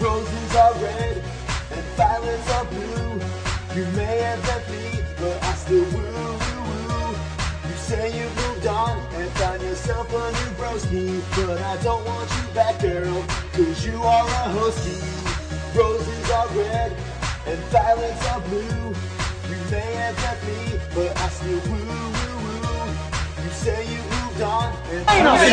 Roses are red and violets are blue. You may have left me, but I still woo. You say you've moved on and found yourself a new broski, but I don't want you back, girl, cause you are a hostie. Roses are red and violets are blue. You may have left me, but I still woo. You say you moved on and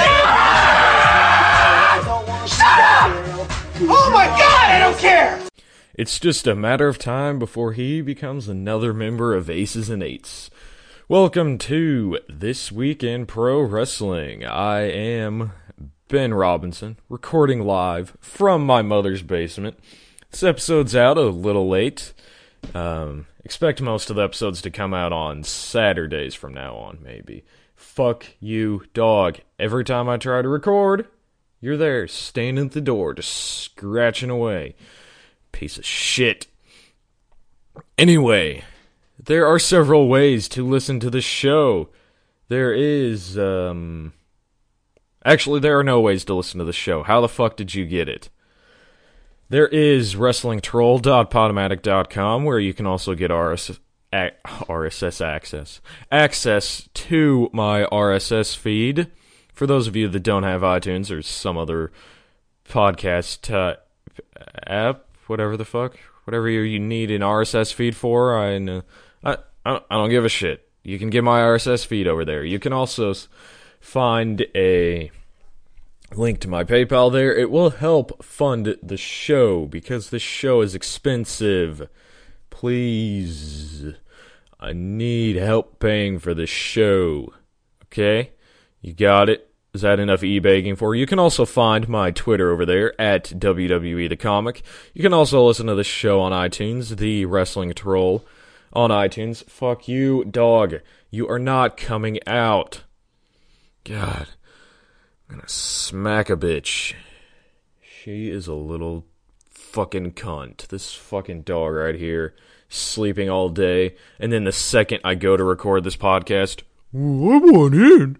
I don't want you back, girl. Oh my god, I don't care! It's just a matter of time before he becomes another member of Aces and Eights. Welcome to This Week in Pro Wrestling. I am Ben Robinson, recording live from my mother's basement. This episode's out a little late. Expect most of the episodes to come out on Saturdays from now on, maybe. Fuck you, dog. Every time I try to record, you're there, standing at the door, just scratching away. Piece of shit. Anyway, there are several ways to listen to the show. There is, Actually, there are no ways to listen to the show. How the fuck did you get it? There is WrestlingTroll.podomatic.com, where you can also get RSS access. Access to my RSS feed. For those of you that don't have iTunes or some other podcast app, whatever the fuck, whatever you need an RSS feed for, I don't give a shit. You can get my RSS feed over there. You can also find a link to my PayPal there. It will help fund the show because this show is expensive. Please, I need help paying for the show. Okay? You got it? Is that enough e-begging for you? You can also find my Twitter over there, at WWE The Comic. You can also listen to the show on iTunes, The Wrestling Troll, on iTunes. Fuck you, dog. You are not coming out. God. I'm gonna smack a bitch. She is a little fucking cunt. This fucking dog right here, sleeping all day, and then the second I go to record this podcast, I want in,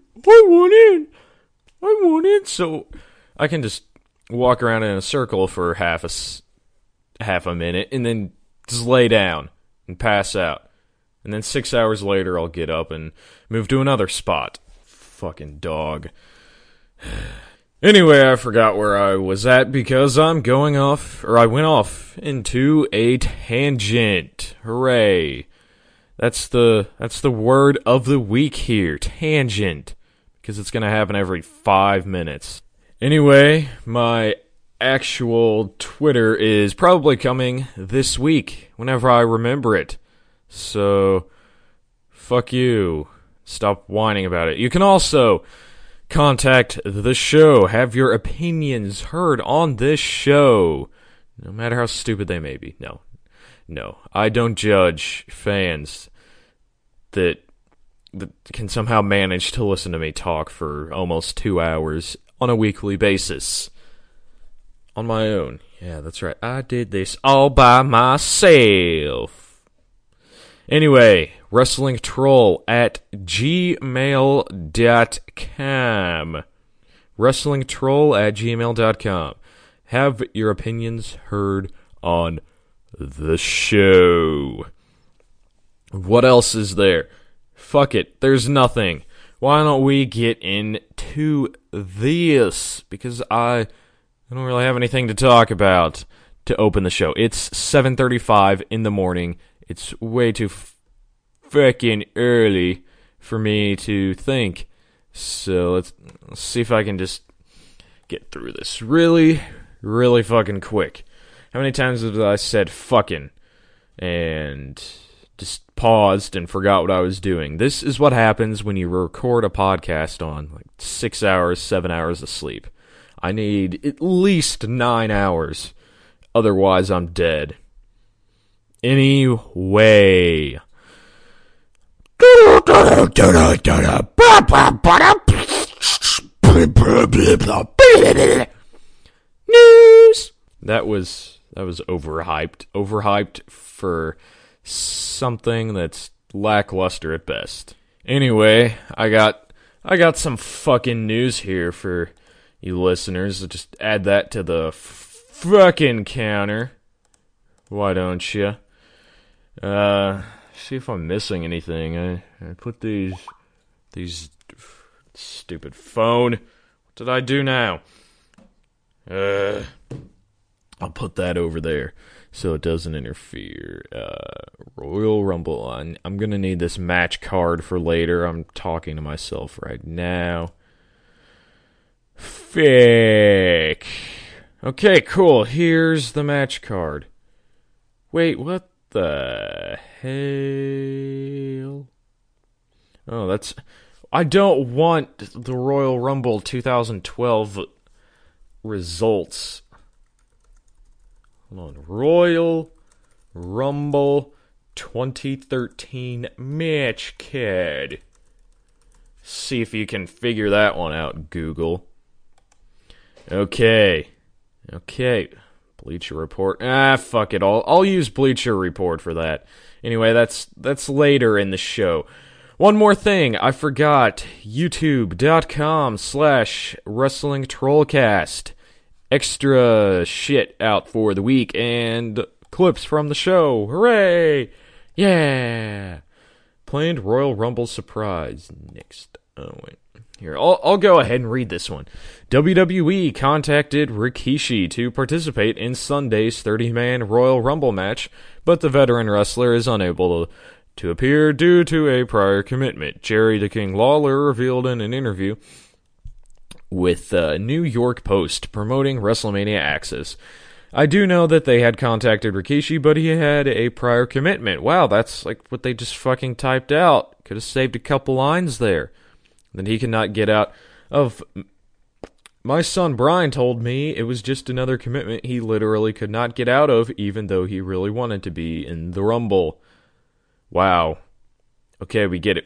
so I can just walk around in a circle for half a minute, and then just lay down and pass out. And then 6 hours later, I'll get up and move to another spot. Fucking dog. Anyway, I forgot where I was at because I went off into a tangent. Hooray. That's the word of the week here, tangent, because it's going to happen every 5 minutes. Anyway, my actual Twitter is probably coming this week, whenever I remember it. So, fuck you. Stop whining about it. You can also contact the show, have your opinions heard on this show, no matter how stupid they may be. No, I don't judge fans that can somehow manage to listen to me talk for almost 2 hours on a weekly basis. On my own. Yeah, that's right. I did this all by myself. Anyway, WrestlingTroll at gmail.com. WrestlingTroll at gmail.com. Have your opinions heard on the show. What else is there? Fuck it, there's nothing. Why don't we get into this? Because I don't really have anything to talk about to open the show. It's 7:35 in the morning. It's way too freaking early for me to think. So let's see if I can just get through this really, really fucking quick. How many times have I said fucking and just paused and forgot what I was doing? This is what happens when you record a podcast on like 6 hours, 7 hours of sleep. I need at least 9 hours. Otherwise, I'm dead. Anyway. News! That was overhyped. Overhyped for something that's lackluster at best. Anyway, I got some fucking news here for you listeners. Just add that to the fucking counter. Why don't you? See if I'm missing anything. I put these stupid phone. What did I do now? I'll put that over there so it doesn't interfere. Royal Rumble. I'm gonna need this match card for later. I'm talking to myself right now. Fake. Okay, cool. Here's the match card. Wait, what the hell? Oh, that's... I don't want the Royal Rumble 2012 results. Hold on. Royal Rumble 2013 match card. See if you can figure that one out, Google. Okay. Bleacher Report. Fuck it. I'll use Bleacher Report for that. Anyway, that's later in the show. One more thing, I forgot. YouTube.com/WrestlingTrollcast. Extra shit out for the week and clips from the show. Hooray! Yeah! Planned Royal Rumble surprise next. Oh, wait. Here, I'll go ahead and read this one. WWE contacted Rikishi to participate in Sunday's 30-man Royal Rumble match, but the veteran wrestler is unable to appear due to a prior commitment. Jerry the King Lawler revealed in an interview with New York Post promoting WrestleMania Access. I do know that they had contacted Rikishi, but he had a prior commitment. Wow, that's like what they just fucking typed out. Could have saved a couple lines there. Then he cannot get out of... My son Brian told me it was just another commitment he literally could not get out of, even though he really wanted to be in the Rumble. Wow. Okay, we get it.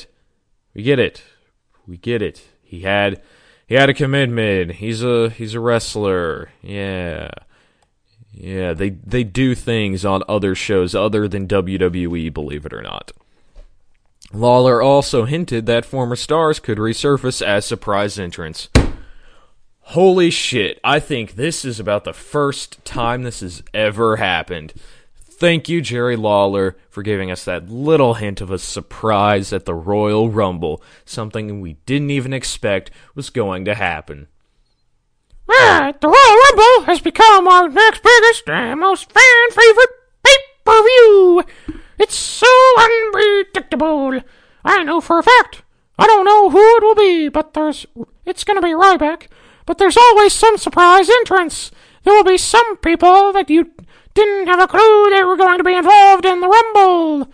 He had a commitment. He's a wrestler. Yeah, they do things on other shows other than WWE, believe it or not. Lawler also hinted that former stars could resurface as surprise entrants. Holy shit, I think this is about the first time this has ever happened. Thank you, Jerry Lawler, for giving us that little hint of a surprise at the Royal Rumble, something we didn't even expect was going to happen. The Royal Rumble has become our next biggest and most fan-favorite pay-per-view. It's so unpredictable. I know for a fact. I don't know who it will be, but it's going to be Ryback. But there's always some surprise entrance. There will be some people that you didn't have a clue they were going to be involved in the Rumble.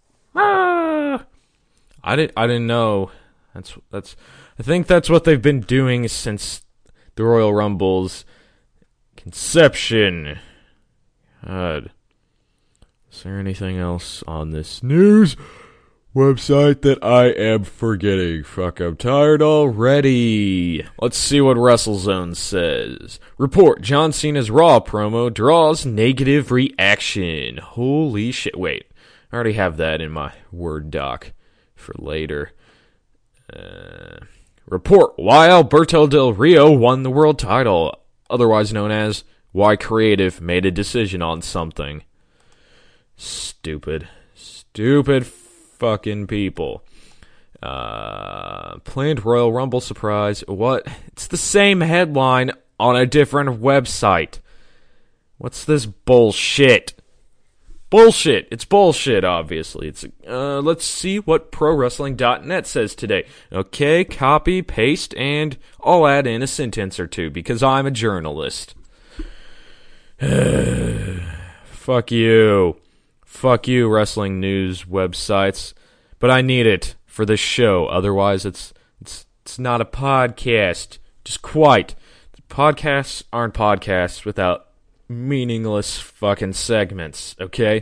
I didn't know. I think that's what they've been doing since the Royal Rumble's conception. God. Is there anything else on this news website that I am forgetting? Fuck, I'm tired already. Let's see what WrestleZone says. Report, John Cena's Raw promo draws negative reaction. Holy shit. Wait, I already have that in my Word doc for later. Report, why Alberto Del Rio won the world title, otherwise known as why Creative made a decision on something. Stupid fucking people. Planned Royal Rumble surprise. What? It's the same headline on a different website. What's this bullshit? It's bullshit, obviously. Let's see what ProWrestling.net says today. Okay, copy, paste, and I'll add in a sentence or two because I'm a journalist. Fuck you, wrestling news websites. But I need it for this show. Otherwise, it's not a podcast. Just quite. Podcasts aren't podcasts without meaningless fucking segments, okay?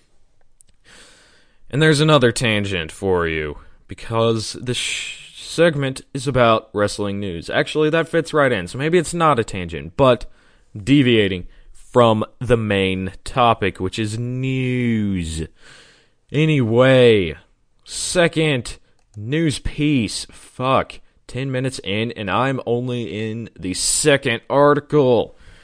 And there's another tangent for you, because this segment is about wrestling news. Actually, that fits right in, so maybe it's not a tangent, but deviating from the main topic, which is news. Anyway, second news piece. Fuck, 10 minutes in, and I'm only in the second article.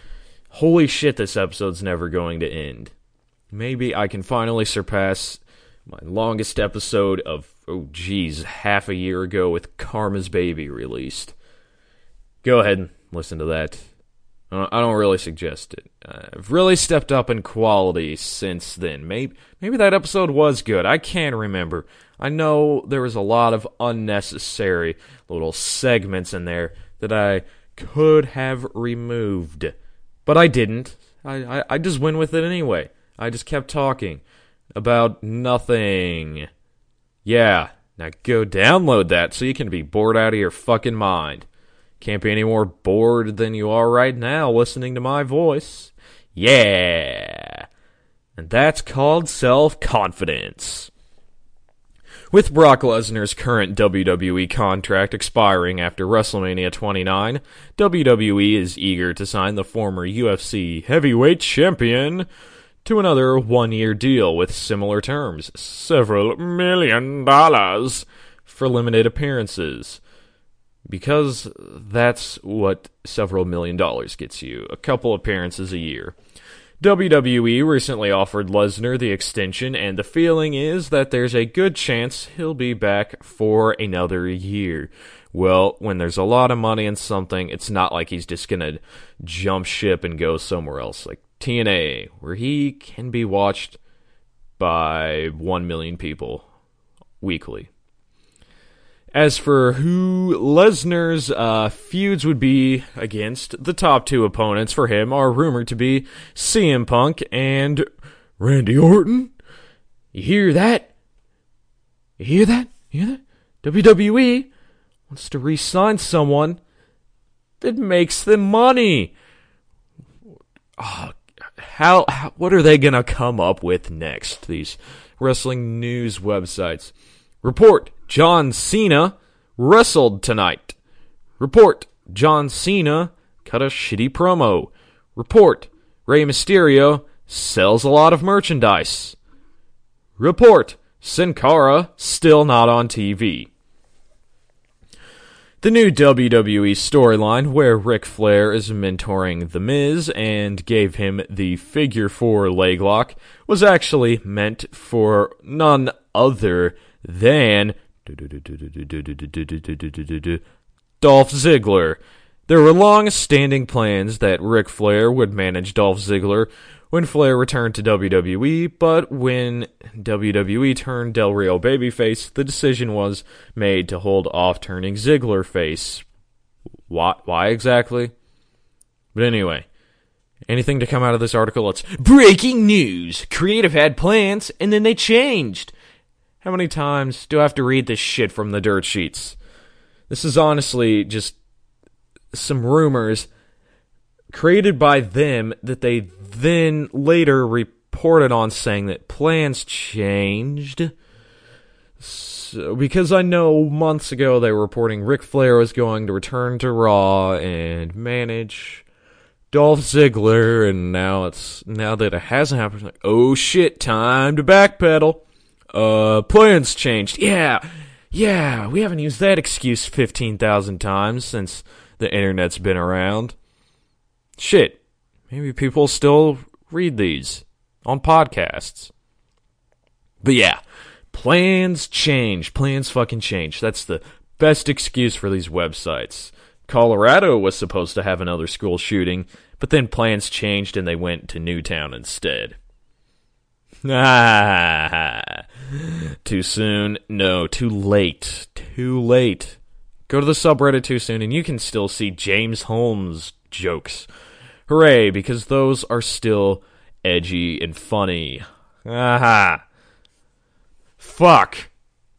Holy shit, this episode's never going to end. Maybe I can finally surpass my longest episode of, half a year ago with Karma's Baby released. Go ahead and listen to that. I don't really suggest it. I've really stepped up in quality since then. Maybe that episode was good. I can't remember. I know there was a lot of unnecessary little segments in there that I could have removed. But I didn't. I just went with it anyway. I just kept talking about nothing. Yeah, now go download that so you can be bored out of your fucking mind. Can't be any more bored than you are right now listening to my voice. Yeah. And that's called self-confidence. With Brock Lesnar's current WWE contract expiring after WrestleMania 29, WWE is eager to sign the former UFC heavyweight champion to another one-year deal with similar terms, several $1 million for limited appearances. Because that's what several $1 million gets you, a couple appearances a year. WWE recently offered Lesnar the extension, and the feeling is that there's a good chance he'll be back for another year. Well, when there's a lot of money in something, it's not like he's just gonna jump ship and go somewhere else, like TNA, where he can be watched by 1 million people weekly. As for who Lesnar's feuds would be against, the top two opponents for him are rumored to be CM Punk and Randy Orton. You hear that? You hear that? You hear that? WWE wants to re-sign someone that makes them money. What are they going to come up with next, these wrestling news websites? Report, John Cena wrestled tonight. Report, John Cena cut a shitty promo. Report, Rey Mysterio sells a lot of merchandise. Report, Sin Cara still not on TV. The new WWE storyline, where Ric Flair is mentoring The Miz and gave him the Figure 4 leg lock, was actually meant for none other than Dolph Ziggler. There were long-standing plans that Ric Flair would manage Dolph Ziggler when Flair returned to WWE, but when WWE turned Del Rio babyface, the decision was made to hold off turning Ziggler face. Why exactly? But anyway, anything to come out of this article? It's breaking news! Creative had plans, and then they changed. How many times do I have to read this shit from the dirt sheets? This is honestly just some rumors created by them that they then later reported on, saying that plans changed. So, because I know months ago they were reporting Ric Flair was going to return to Raw and manage Dolph Ziggler, and now that it hasn't happened, it's like, oh shit, time to backpedal. Plans changed. Yeah, we haven't used that excuse 15,000 times since the internet's been around. Shit, maybe people still read these on podcasts. But yeah, plans change. Plans fucking change. That's the best excuse for these websites. Colorado was supposed to have another school shooting, but then plans changed and they went to Newtown instead. Too soon? No, too late. Too late. Go to the subreddit too soon and you can still see James Holmes jokes. Hooray, because those are still edgy and funny. Fuck.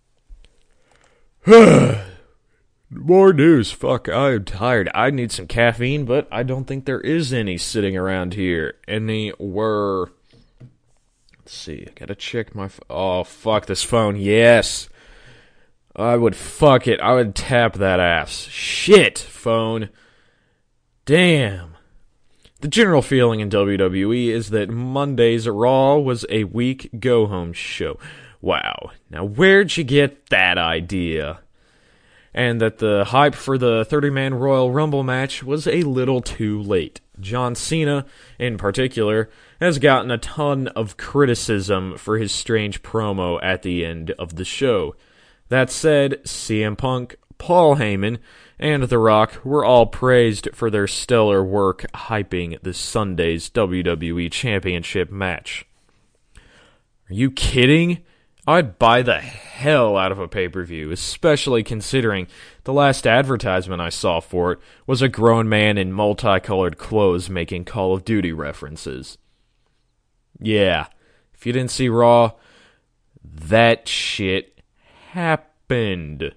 More news. Fuck, I'm tired. I need some caffeine, but I don't think there is any sitting around here. Anywhere. Let's see, I gotta check my oh, fuck this phone, yes! I would tap that ass. Shit, phone. Damn. The general feeling in WWE is that Monday's Raw was a weak go-home show. Wow, now where'd you get that idea? And that the hype for the 30-man Royal Rumble match was a little too late. John Cena, in particular, has gotten a ton of criticism for his strange promo at the end of the show. That said, CM Punk, Paul Heyman, and The Rock were all praised for their stellar work hyping this Sunday's WWE Championship match. Are you kidding? I'd buy the hell out of a pay-per-view, especially considering the last advertisement I saw for it was a grown man in multicolored clothes making Call of Duty references. Yeah, if you didn't see Raw, that shit happened.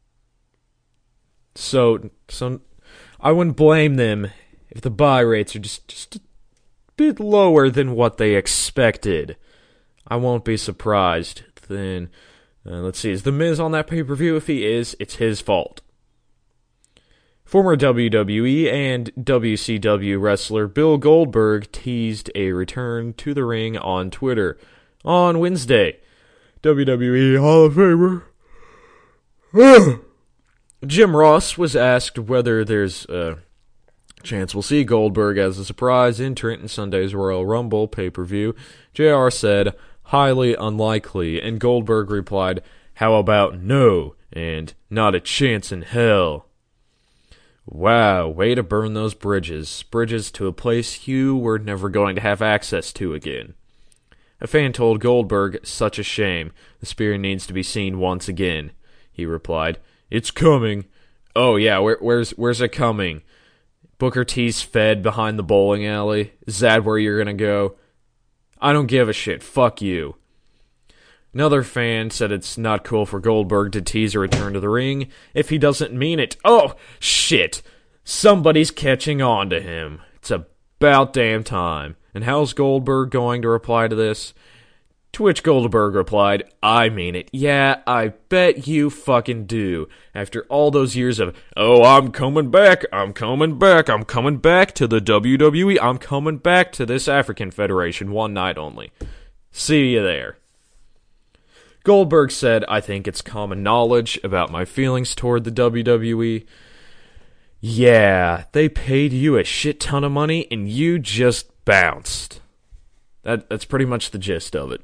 So I wouldn't blame them if the buy rates are just a bit lower than what they expected. I won't be surprised. Then, let's see, is The Miz on that pay-per-view? If he is, it's his fault. Former WWE and WCW wrestler Bill Goldberg teased a return to the ring on Twitter on Wednesday. WWE Hall of Famer Jim Ross was asked whether there's a chance we'll see Goldberg as a surprise entrant in Sunday's Royal Rumble pay-per-view. JR said, highly unlikely, and Goldberg replied, how about no, and not a chance in hell. Wow, way to burn those bridges to a place you were never going to have access to again. A fan told Goldberg, such a shame, the spear needs to be seen once again. He replied, it's coming. Oh yeah, where's it coming? Booker T's fed behind the bowling alley? Is that where you're gonna go? I don't give a shit. Fuck you. Another fan said it's not cool for Goldberg to tease a return to the ring if he doesn't mean it. Oh, shit. Somebody's catching on to him. It's about damn time. And how's Goldberg going to reply to this? To which Goldberg replied, I mean it. Yeah, I bet you fucking do. After all those years of, oh, I'm coming back to the WWE, I'm coming back to this African Federation one night only. See you there. Goldberg said, I think it's common knowledge about my feelings toward the WWE. Yeah, they paid you a shit ton of money and you just bounced. That's pretty much the gist of it.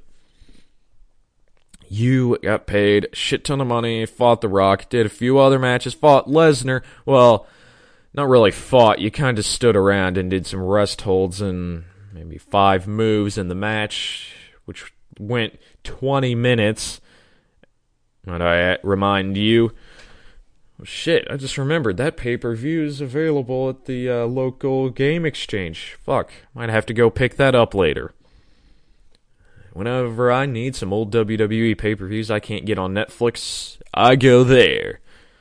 You got paid a shit ton of money, fought The Rock, did a few other matches, fought Lesnar. Well, not really fought. You kind of stood around and did some rest holds and maybe 5 moves in the match, which went 20 minutes. Might I remind you? Oh, shit, I just remembered that pay-per-view is available at the local game exchange. Fuck, might have to go pick that up later. Whenever I need some old WWE pay-per-views I can't get on Netflix, I go there.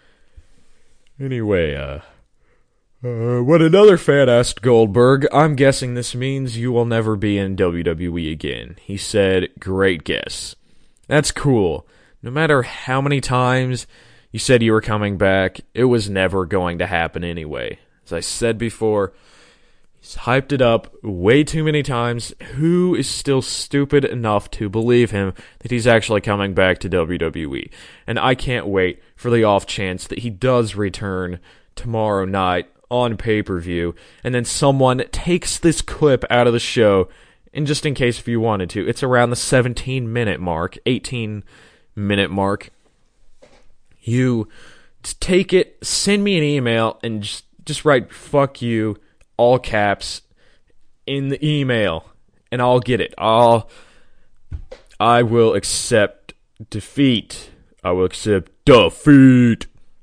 Anyway, when another fan asked Goldberg, I'm guessing this means you will never be in WWE again. He said, great guess. That's cool. No matter how many times you said you were coming back, it was never going to happen anyway. As I said before, he's hyped it up way too many times. Who is still stupid enough to believe him that he's actually coming back to WWE? And I can't wait for the off chance that he does return tomorrow night on pay-per-view, and then someone takes this clip out of the show, and just in case if you wanted to, it's around the 17-minute mark, 18-minute mark. You just take it, send me an email, and just write, fuck you, all caps, in the email, and I'll get it. I will accept defeat. I will accept defeat.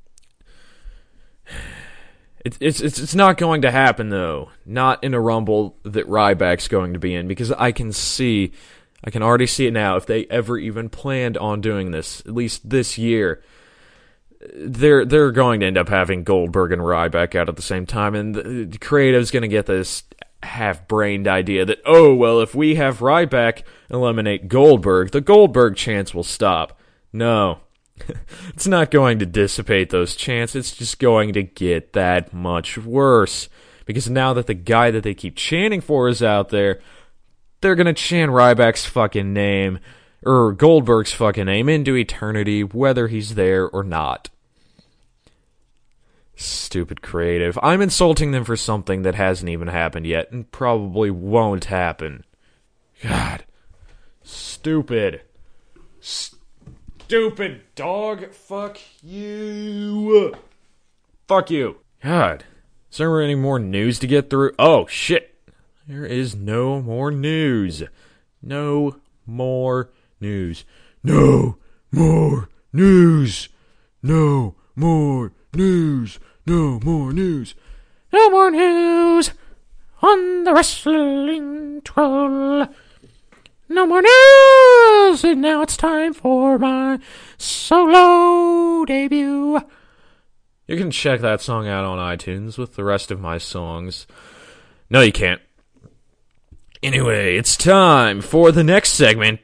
It's not going to happen, though. Not in a Rumble that Ryback's going to be in, because I can already see it now. If they ever even planned on doing this, at least this year, they're going to end up having Goldberg and Ryback out at the same time, and the creative's going to get this half-brained idea that, oh, well, if we have Ryback eliminate Goldberg, the Goldberg chance will stop. No. It's not going to dissipate those chances, it's just going to get that much worse. Because now that the guy that they keep chanting for is out there, they're going to chant Ryback's fucking name, or Goldberg's fucking name, into eternity, whether he's there or not. Stupid creative. I'm insulting them for something that hasn't even happened yet and probably won't happen. God. Stupid. Stupid dog. Fuck you. Fuck you. God. Is there any more news to get through? Oh, shit. There is no more news. No more news. No more news. No more news. No more news. No more news on the wrestling troll. No more news, and now it's time for my solo debut. You can check that song out on iTunes with the rest of my songs. No, you can't. Anyway, it's time for the next segment.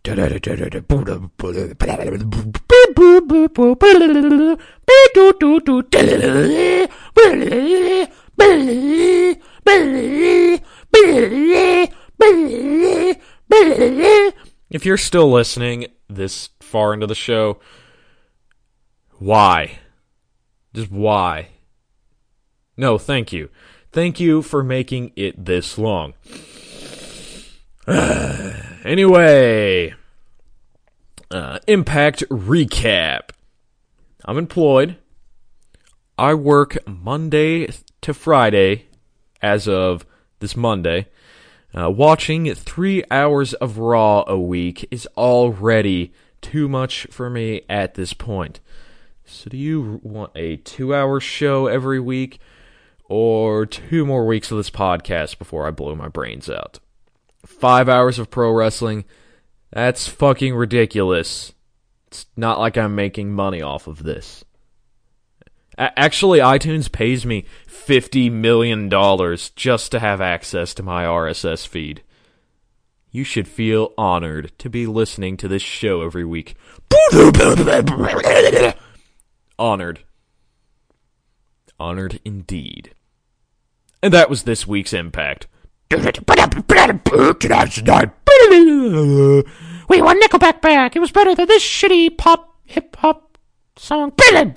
If you're still listening this far into the show, why? Just why? No, thank you. Thank you for making it this long. Anyway, Impact recap. I'm employed. I work Monday to Friday, as of this Monday. Watching 3 hours of Raw a week is already too much for me at this point. So do you want a 2-hour show every week, or 2 more weeks of this podcast before I blow my brains out? 5 hours of pro wrestling? That's fucking ridiculous. It's not like I'm making money off of this. Actually, iTunes pays me $50 million just to have access to my RSS feed. You should feel honored to be listening to this show every week. Honored. Honored indeed. And that was this week's Impact. We want Nickelback back. It was better than this shitty pop, hip-hop song.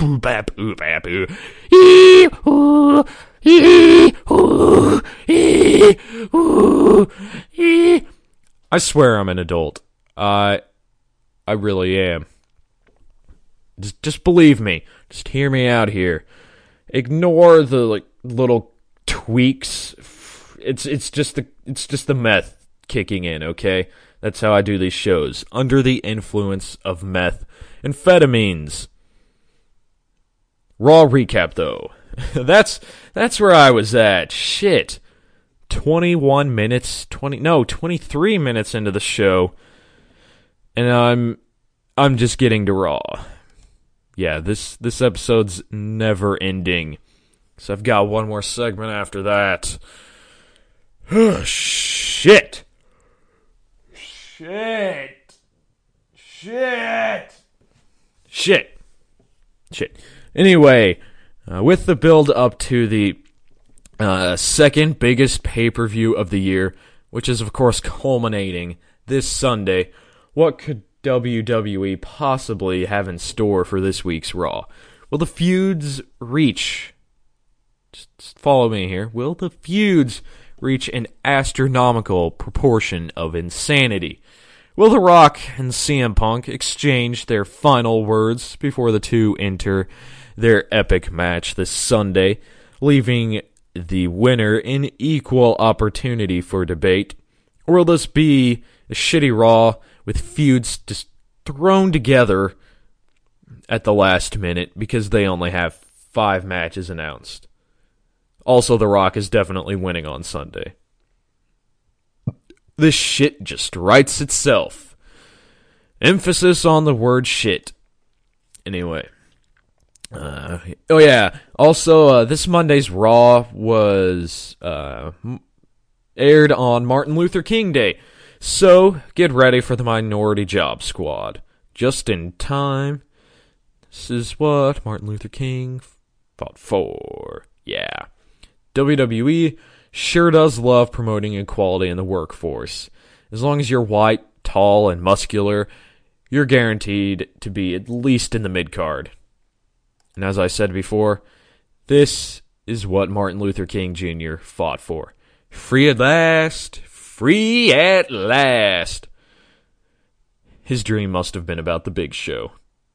I swear I'm an adult. I really am. Just believe me. Just hear me out here. Ignore the little tweaks. It's just the meth kicking in, okay? That's how I do these shows. Under the influence of meth amphetamines. Raw recap though. That's where I was at. Shit. 23 minutes into the show, and I'm just getting to Raw. Yeah, this episode's never ending. So I've got one more segment after that. Shit. Anyway, with the build up to the second biggest pay-per-view of the year, which is of course culminating this Sunday, what could WWE possibly have in store for this week's Raw? Will the feuds reach... Just follow me here. Will the feuds reach an astronomical proportion of insanity? Will The Rock and CM Punk exchange their final words before the two enter their epic match this Sunday, leaving the winner in equal opportunity for debate? Or will this be a shitty Raw with feuds just thrown together at the last minute because they only have 5 matches announced? Also, The Rock is definitely winning on Sunday. This shit just writes itself. Emphasis on the word shit. Anyway. Oh yeah, also, this Monday's Raw was aired on Martin Luther King Day. So, get ready for the Minority Job Squad. Just in time. This is what Martin Luther King fought for. Yeah. WWE sure does love promoting equality in the workforce. As long as you're white, tall, and muscular, you're guaranteed to be at least in the mid-card. And as I said before, This is what Martin Luther King Jr. fought for. Free at last. Free at last. His dream must have been about the big show.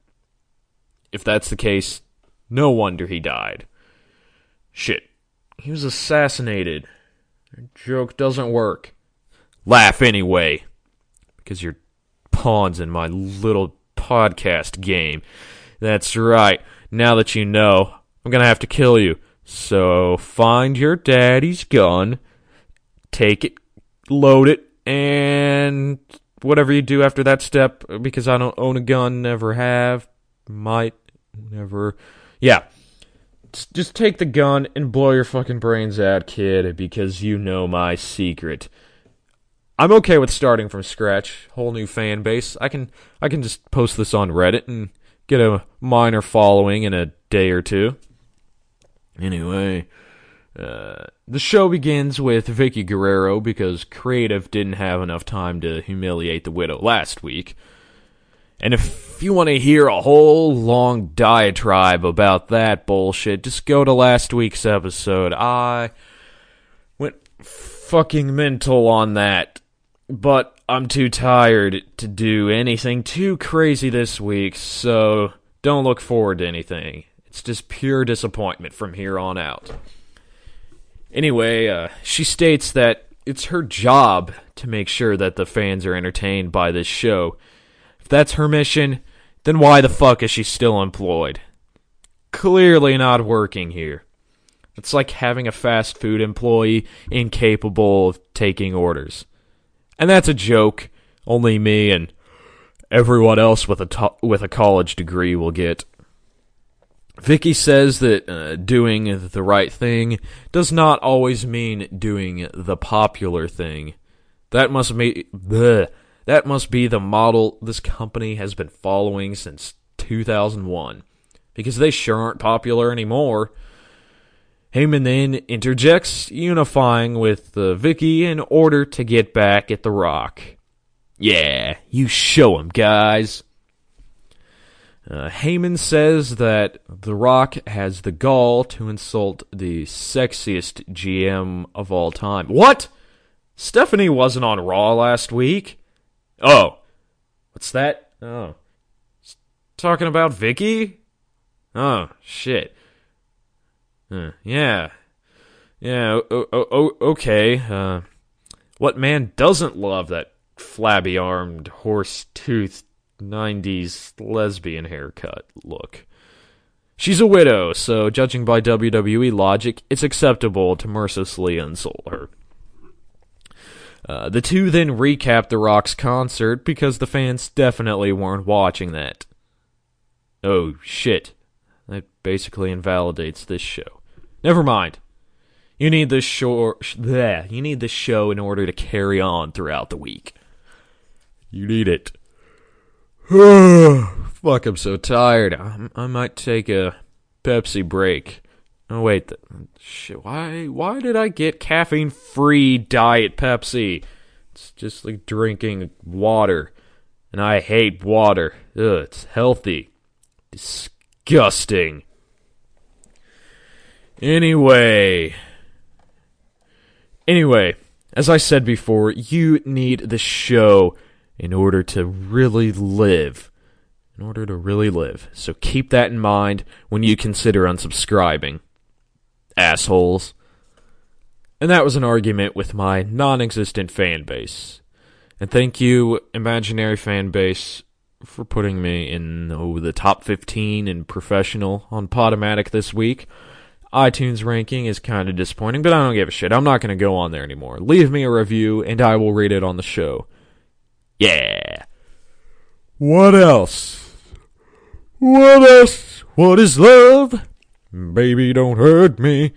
If that's the case, no wonder he died. Shit. He was assassinated. Your joke doesn't work. Laugh anyway. Because you're pawns in my little podcast game. That's right. Now that you know, I'm gonna have to kill you. So find your daddy's gun, take it, load it, and whatever you do after that step, because I don't own a gun, never have, might, never. Yeah. Just take the gun and blow your fucking brains out, kid, because you know my secret. I'm okay with starting from scratch, whole new fan base. I can just post this on Reddit and get a minor following in a day or two. Anyway, the show begins with Vicky Guerrero because creative didn't have enough time to humiliate the widow last week. And if you want to hear a whole long diatribe about that bullshit, just go to last week's episode. I went fucking mental on that. But I'm too tired to do anything too crazy this week, so don't look forward to anything. It's just pure disappointment from here on out. Anyway, she states that it's her job to make sure that the fans are entertained by this show. If that's her mission, then why the fuck is she still employed? Clearly not working here. It's like having a fast food employee incapable of taking orders. And that's a joke only me and everyone else with a college degree will get. Vicky says that doing the right thing does not always mean doing the popular thing. That must be the model this company has been following since 2001, because they sure aren't popular anymore. Heyman then interjects, unifying with Vicky in order to get back at The Rock. Yeah, you show him, guys. Heyman says that The Rock has the gall to insult the sexiest GM of all time. What? Stephanie wasn't on Raw last week? Oh. What's that? Oh. Talking about Vicky? Oh, shit. Yeah. Okay. What man doesn't love that flabby-armed, horse-toothed 90s lesbian haircut look? She's a widow, so judging by WWE logic, it's acceptable to mercilessly insult her. The two then recap The Rock's concert because the fans definitely weren't watching that. Oh, shit. That basically invalidates this show. Never mind. You need this show in order to carry on throughout the week. You need it. Fuck, I'm so tired. I might take a Pepsi break. Oh, wait. Shit, why did I get caffeine-free Diet Pepsi? It's just like drinking water. And I hate water. Ugh, it's healthy. Disgusting. Anyway, as I said before, you need the show in order to really live. So keep that in mind when you consider unsubscribing. Assholes. And that was an argument with my non-existent fan base. And thank you, imaginary fan base, for putting me in the top 15 in professional on Podomatic this week. iTunes ranking is kind of disappointing, but I don't give a shit. I'm not going to go on there anymore. Leave me a review, and I will read it on the show. Yeah. What else? What is love? Baby, don't hurt me.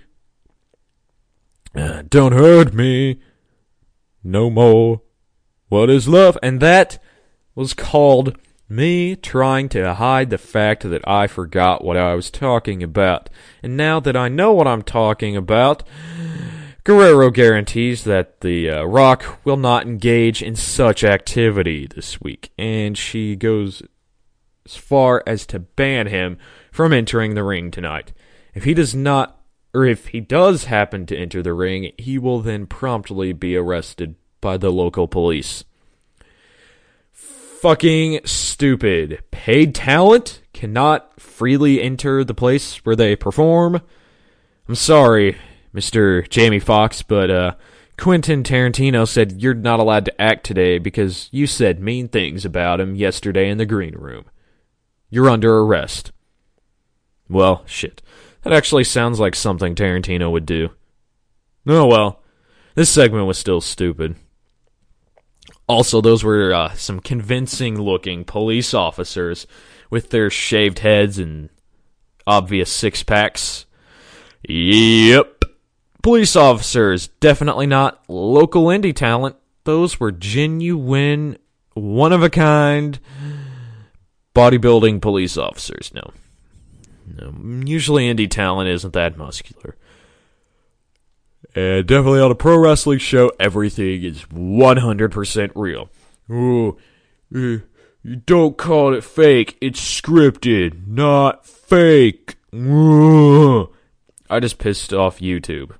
Don't hurt me. No more. What is love? And that was called me trying to hide the fact that I forgot what I was talking about. And now that I know what I'm talking about, Guerrero guarantees that The Rock will not engage in such activity this week. And she goes as far as to ban him from entering the ring tonight. If he does not, or if he does happen to enter the ring, he will then promptly be arrested by the local police. Fucking stupid. Paid talent cannot freely enter the place where they perform. I'm sorry, Mr. Jamie Foxx, but Quentin Tarantino said you're not allowed to act today because you said mean things about him yesterday in the green room. You're under arrest. Well, shit. That actually sounds like something Tarantino would do. Oh well, this segment was still stupid. Also, those were some convincing-looking police officers with their shaved heads and obvious six-packs. Yep. Police officers, definitely not local indie talent. Those were genuine, one-of-a-kind bodybuilding police officers. No, usually indie talent isn't that muscular. And definitely on a pro wrestling show, everything is 100% real. Oh, you don't call it fake. It's scripted, not fake. I just pissed off YouTube.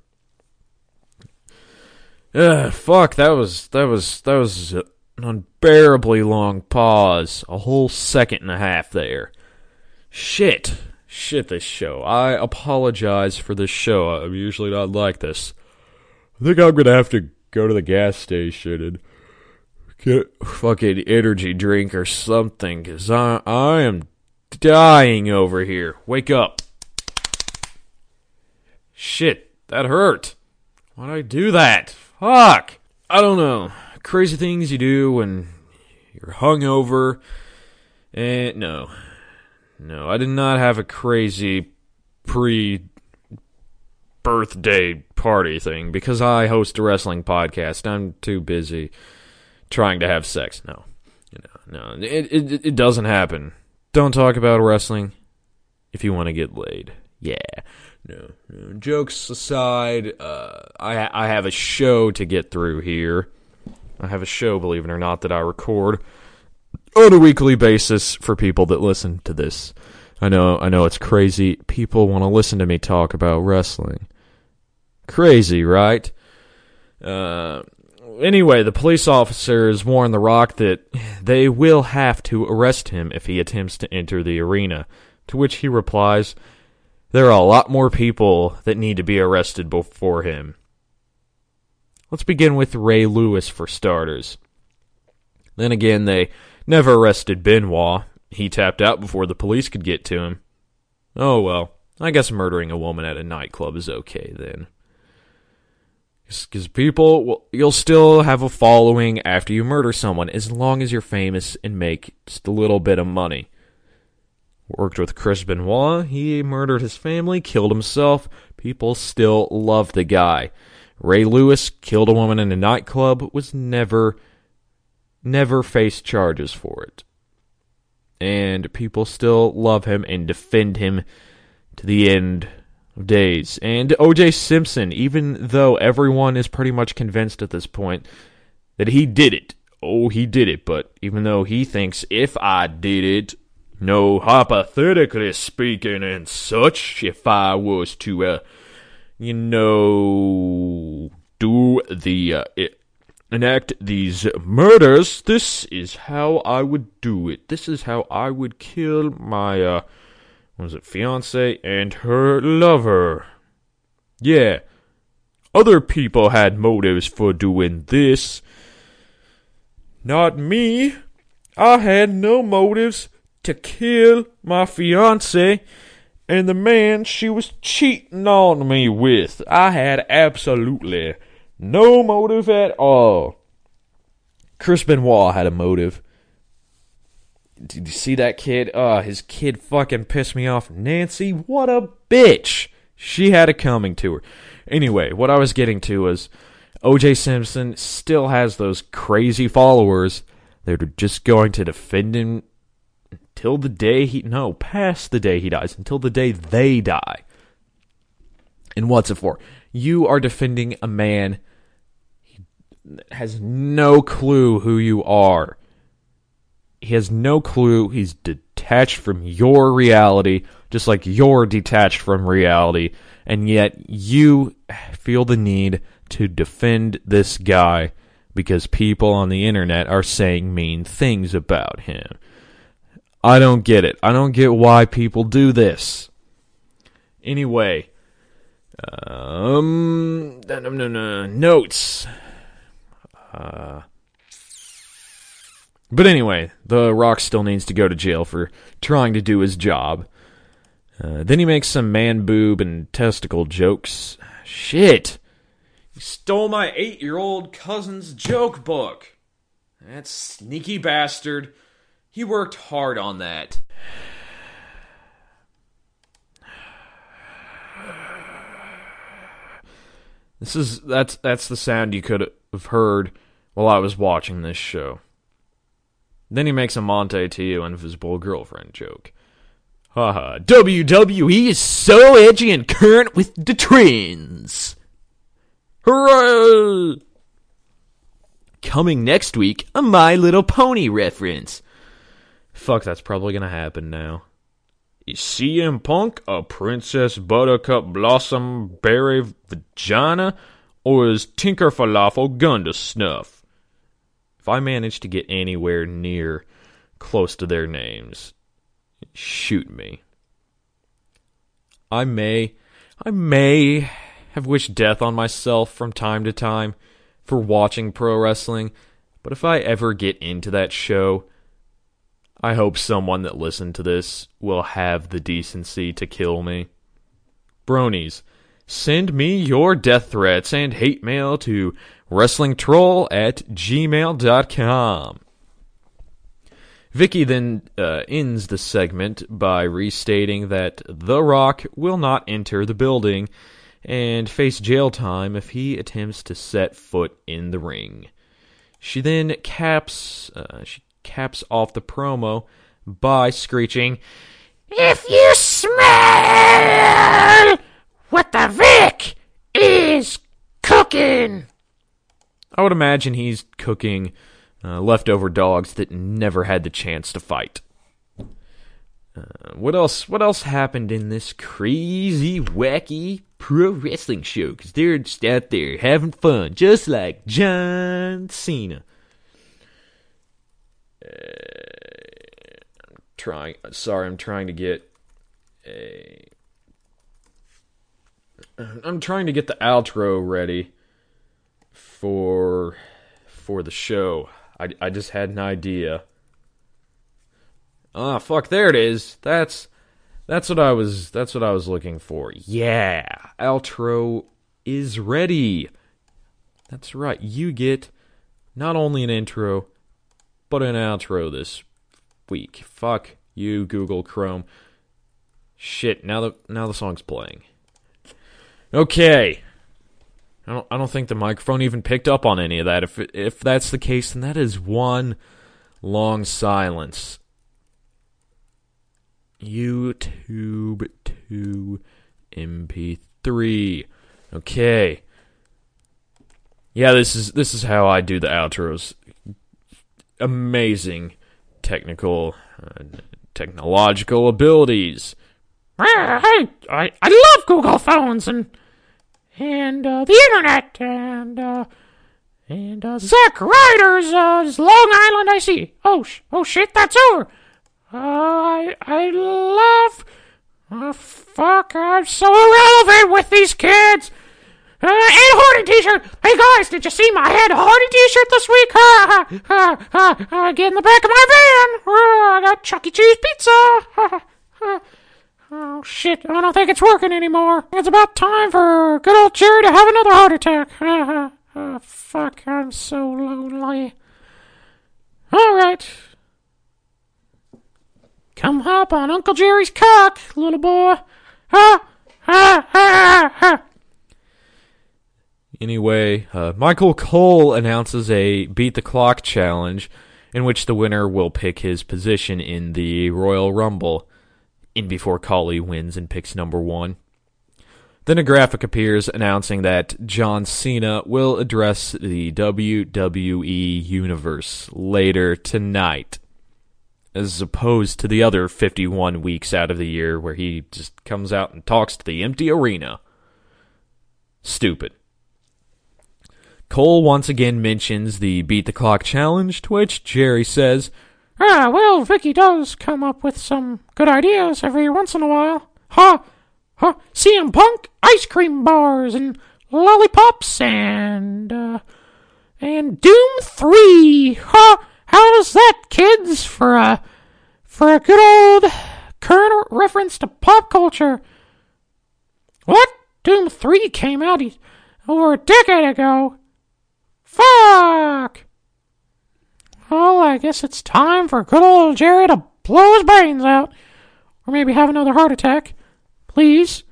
Fuck, that was an unbearably long pause. A whole second and a half there. Shit, this show. I apologize for this show. I'm usually not like this. I think I'm gonna have to go to the gas station and get a fucking energy drink or something, because I am dying over here. Wake up. Shit, that hurt. Why'd I do that? Fuck. I don't know. Crazy things you do when you're hungover. And no, I did not have a crazy pre-birthday party thing because I host a wrestling podcast. I'm too busy trying to have sex. No, it doesn't happen. Don't talk about wrestling if you want to get laid. Yeah. No. Jokes aside, I have a show to get through here. I have a show, believe it or not, that I record on a weekly basis for people that listen to this. I know it's crazy. People want to listen to me talk about wrestling. Crazy, right? Anyway, the police officers warn The Rock that they will have to arrest him if he attempts to enter the arena, to which he replies, there are a lot more people that need to be arrested before him. Let's begin with Ray Lewis for starters. Then again, they never arrested Benoit. He tapped out before the police could get to him. Oh well, I guess murdering a woman at a nightclub is okay then. Because people, you'll still have a following after you murder someone, as long as you're famous and make just a little bit of money. Worked with Chris Benoit. He murdered his family, killed himself. People still love the guy. Ray Lewis killed a woman in a nightclub, was never faced charges for it. And people still love him and defend him to the end of days. And O.J. Simpson, even though everyone is pretty much convinced at this point that he did it. Oh, he did it, but even though he thinks if I did it, no, hypothetically speaking and such, if I was to, enact these murders, this is how I would do it. This is how I would kill my, fiancé and her lover. Yeah, other people had motives for doing this. Not me. I had no motives to kill my fiancé and the man she was cheating on me with. I had absolutely no motive at all. Chris Benoit had a motive. Did you see that kid? His kid fucking pissed me off. Nancy, what a bitch. She had it coming to her. Anyway, what I was getting to was O.J. Simpson still has those crazy followers that are just going to defend him until the day past the day he dies, until the day they die. And what's it for? You are defending a man who has no clue who you are. He has no clue. He's detached from your reality, just like you're detached from reality, and yet you feel the need to defend this guy because people on the internet are saying mean things about him. I don't get it. I don't get why people do this. Anyway, notes. But anyway, The Rock still needs to go to jail for trying to do his job. Then he makes some man boob and testicle jokes. Shit! He stole my 8-year-old cousin's joke book. That sneaky bastard. He worked hard on that. That's the sound you could have heard while I was watching this show. Then he makes a Monte Teo invisible girlfriend joke. Haha, WWE is so edgy and current with the trends. Hurrah! Coming next week, a My Little Pony reference. Fuck, that's probably gonna happen now. Is CM Punk a Princess Buttercup Blossom Berry vagina, or is Tinker Falafel Gunda snuff? If I manage to get anywhere near close to their names, shoot me. I may have wished death on myself from time to time for watching pro wrestling, but if I ever get into that show, I hope someone that listened to this will have the decency to kill me. Bronies, send me your death threats and hate mail to wrestlingtroll@gmail.com. Vicky then ends the segment by restating that The Rock will not enter the building and face jail time if he attempts to set foot in the ring. She then caps off the promo by screeching, If you smell what the Vic is cooking. I would imagine he's cooking leftover dogs that never had the chance to fight. What else happened in this crazy, wacky pro wrestling show? Because they're just out there having fun, just like John Cena. I'm trying to get the outro ready for the show. I just had an idea. Ah, fuck, there it is. That's what I was looking for. Yeah, outro is ready. That's right. You get not only an intro, but an outro this week. Fuck you, Google Chrome. Shit, now the song's playing. Okay. I don't think the microphone even picked up on any of that. If that's the case, then that is one long silence. YouTube 2 MP3. Okay. Yeah, this is how I do the outros. Amazing technological abilities. Hey, I love Google phones and the internet and Zack Ryder's Long Island I see. Oh shit, that's over. I love. Oh fuck, I'm so irrelevant with these kids. And Hardy t-shirt. Hey guys, did you see my Ed Hardy t-shirt this week? Get in the back of my van. I got Chuck E. Cheese pizza. Oh shit, I don't think it's working anymore. It's about time for good old Jerry to have another heart attack. Fuck, I'm so lonely. Alright. Come hop on Uncle Jerry's cock, little boy. Anyway, Michael Cole announces a Beat the Clock challenge in which the winner will pick his position in the Royal Rumble in before Khali wins and picks number 1. Then a graphic appears announcing that John Cena will address the WWE Universe later tonight. as opposed to the other 51 weeks out of the year where he just comes out and talks to the empty arena. Stupid. Cole once again mentions the Beat the Clock challenge, to which Jerry says, well, Vicky does come up with some good ideas every once in a while. CM Punk, ice cream bars, and lollipops, and Doom 3. How's that, kids, for a good old current reference to pop culture? What? Doom 3 came out over a decade ago. Fuck! Well, I guess it's time for good old Jerry to blow his brains out. Or maybe have another heart attack. Please,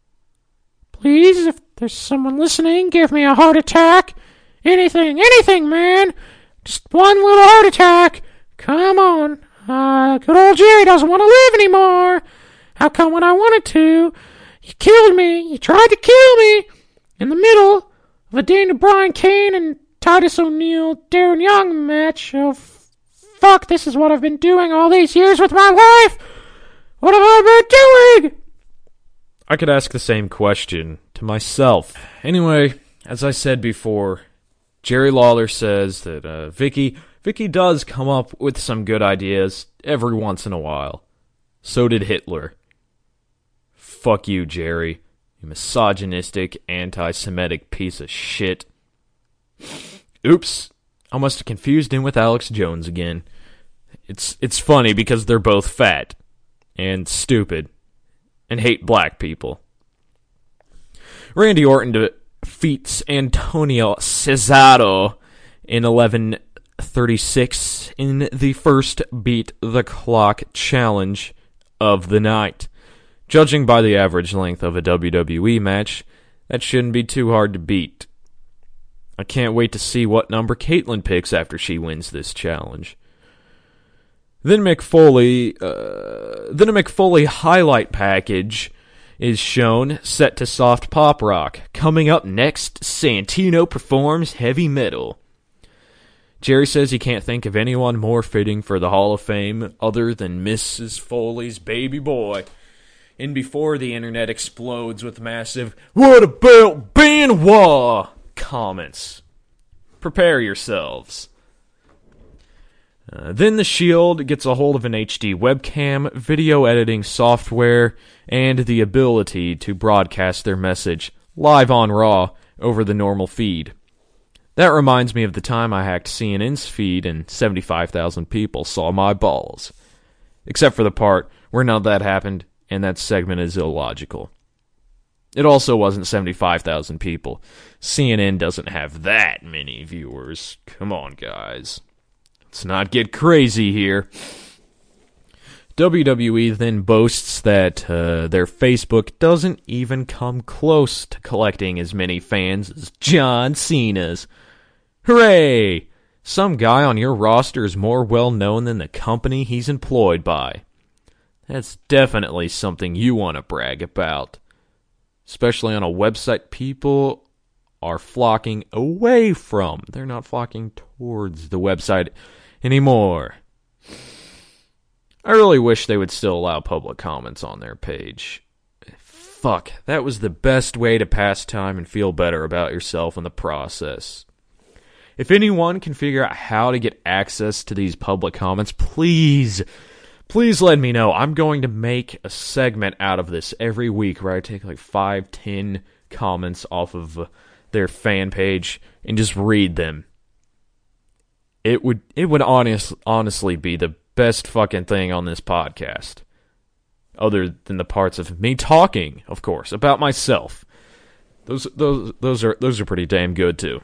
if there's someone listening, give me a heart attack. Anything, man. Just one little heart attack. Come on. Good old Jerry doesn't want to live anymore. How come when I wanted to, you killed me? You tried to kill me in the middle of a Daniel Bryan Kane and Titus O'Neil Darren Young match. Oh, fuck, this is what I've been doing all these years with my life. What have I been doing? I could ask the same question to myself. Anyway, as I said before, Jerry Lawler says that Vicky does come up with some good ideas every once in a while. So did Hitler. Fuck you, Jerry. You misogynistic, anti-Semitic piece of shit. Oops. I must have confused him with Alex Jones again. It's funny because they're both fat and stupid and hate black people. Randy Orton defeats Antonio Cesaro in 11:36 in the first Beat the Clock challenge of the night. Judging by the average length of a WWE match, that shouldn't be too hard to beat. I can't wait to see what number Caitlyn picks after she wins this challenge. Then a McFoley highlight package is shown, set to soft pop rock. Coming up next, Santino performs heavy metal. Jerry says he can't think of anyone more fitting for the Hall of Fame other than Mrs. Foley's baby boy. And before the internet explodes with massive, "What about Benoit?" comments. Prepare yourselves. Then the Shield gets a hold of an HD webcam, video editing software, and the ability to broadcast their message live on Raw over the normal feed. That reminds me of the time I hacked CNN's feed and 75,000 people saw my balls. Except for the part where none of that happened, and that segment is illogical. It also wasn't 75,000 people. CNN doesn't have that many viewers. Come on, guys. Let's not get crazy here. WWE then boasts that their Facebook doesn't even come close to collecting as many fans as John Cena's. Hooray! Some guy on your roster is more well-known than the company he's employed by. That's definitely something you want to brag about. Especially on a website people are flocking away from. They're not flocking towards the website anymore. I really wish they would still allow public comments on their page. Fuck, that was the best way to pass time and feel better about yourself in the process. If anyone can figure out how to get access to these public comments, please let me know. I'm going to make a segment out of this every week where I take like 5-10 comments off of their fan page and just read them. It would honestly be the best fucking thing on this podcast. Other than the parts of me talking, of course, about myself. Those are pretty damn good too.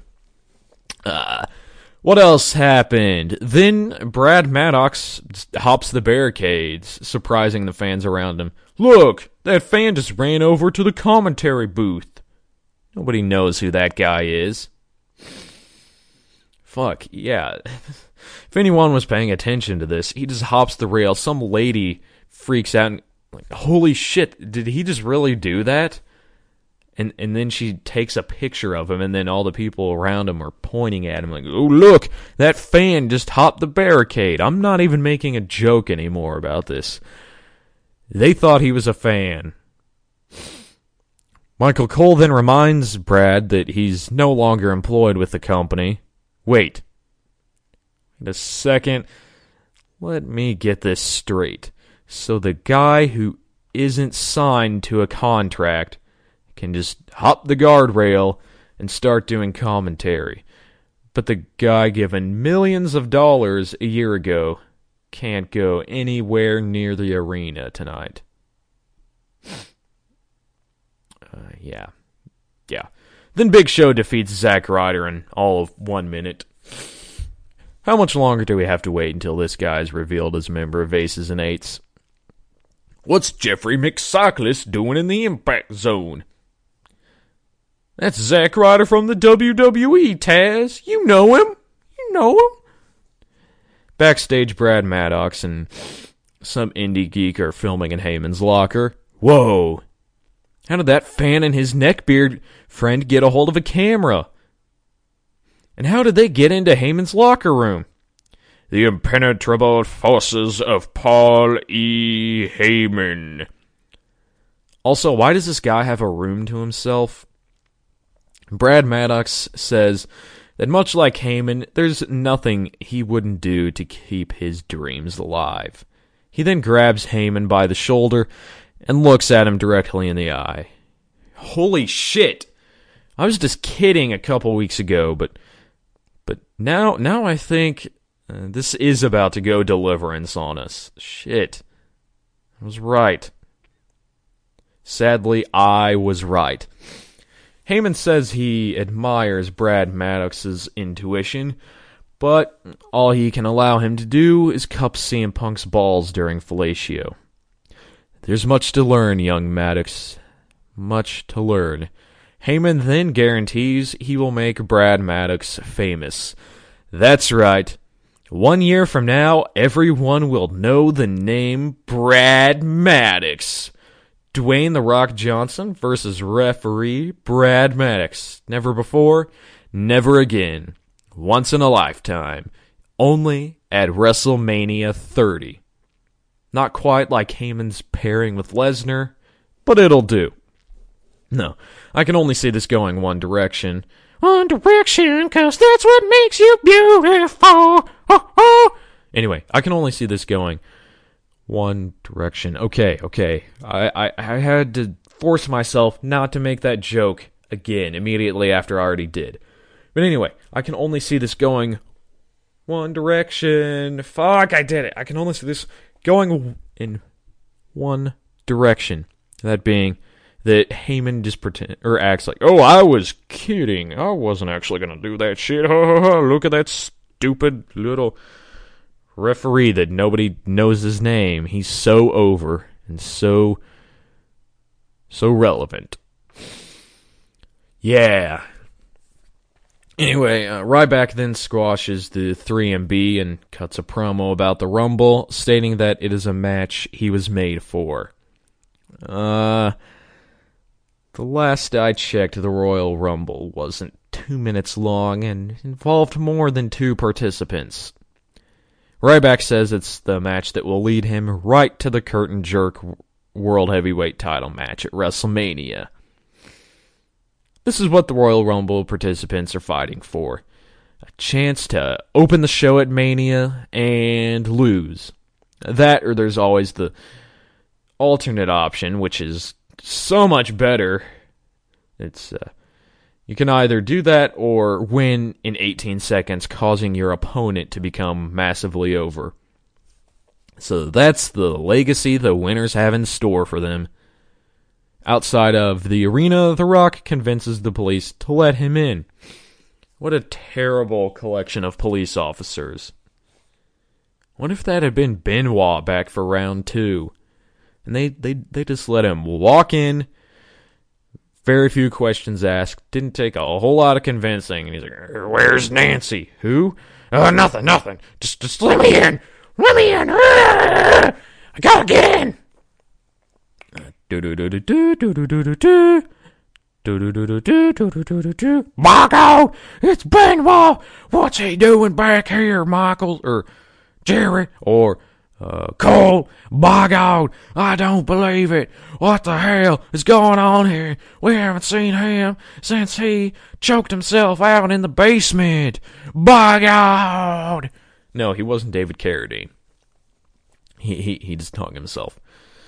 What else happened? Then Brad Maddox hops the barricades, surprising the fans around him. Look, that fan just ran over to the commentary booth. Nobody knows who that guy is. Fuck, yeah. If anyone was paying attention to this, he just hops the rail. Some lady freaks out and, like, holy shit, did he just really do that? And then she takes a picture of him, and then all the people around him are pointing at him like, oh, look, that fan just hopped the barricade. I'm not even making a joke anymore about this. They thought he was a fan. Michael Cole then reminds Brad that he's no longer employed with the company. Wait a second. Let me get this straight. So the guy who isn't signed to a contract can just hop the guardrail and start doing commentary. But the guy given millions of dollars a year ago can't go anywhere near the arena tonight. Yeah. Then Big Show defeats Zack Ryder in all of 1 minute. How much longer do we have to wait until this guy is revealed as a member of Aces and Eights? What's Jeffrey McCyclist doing in the Impact Zone? That's Zack Ryder from the WWE, Taz. You know him. Backstage, Brad Maddox and some indie geek are filming in Heyman's locker. Whoa. How did that fan and his neckbeard friend get a hold of a camera? And how did they get into Heyman's locker room? The impenetrable forces of Paul E. Heyman. Also, why does this guy have a room to himself? Brad Maddox says that much like Heyman, there's nothing he wouldn't do to keep his dreams alive. He then grabs Heyman by the shoulder and looks at him directly in the eye. Holy shit! I was just kidding a couple weeks ago, but now I think this is about to go deliverance on us. Shit. I was right. Sadly, I was right. Heyman says he admires Brad Maddox's intuition, but all he can allow him to do is cup CM Punk's balls during fellatio. There's much to learn, young Maddox. Much to learn. Heyman then guarantees he will make Brad Maddox famous. That's right. 1 year from now, everyone will know the name Brad Maddox. Dwayne "The Rock" Johnson versus referee Brad Maddox. Never before, never again. Once in a lifetime. Only at WrestleMania 30. Not quite like Heyman's pairing with Lesnar, but it'll do. No, I can only see this going one direction. One direction, 'cause that's what makes you beautiful. Oh, oh. Anyway, I can only see this going one direction. Okay. I had to force myself not to make that joke again immediately after I already did. But anyway, I can only see this going one direction. Fuck, I did it. I can only see this going in one direction. That being that Heyman just acts like, oh, I was kidding. I wasn't actually going to do that shit. Look at that stupid little referee that nobody knows his name. He's so over and so relevant. Yeah. Anyway, Ryback then squashes the 3MB and cuts a promo about the Rumble, stating that it is a match he was made for. The last I checked, the Royal Rumble wasn't 2 minutes long and involved more than 2 participants. Ryback says it's the match that will lead him right to the curtain jerk World Heavyweight title match at WrestleMania. This is what the Royal Rumble participants are fighting for. A chance to open the show at Mania and lose. That, or there's always the alternate option, which is so much better. It's you can either do that or win in 18 seconds, causing your opponent to become massively over. So that's the legacy the winners have in store for them. Outside of the arena, The Rock convinces the police to let him in. What a terrible collection of police officers. What if that had been Benoit back for round 2? And they just let him walk in, very few questions asked, didn't take a whole lot of convincing, and he's like, where's Nancy? Who? Nothing. Just let me in. Let me in. I gotta get in. My God, it's Benoit. What's he doing back here, Michael? Or Jerry? Or Cole? By God, I don't believe it. What the hell is going on here? We haven't seen him since he choked himself out in the basement. By God. No, he wasn't David Carradine. He just hung himself.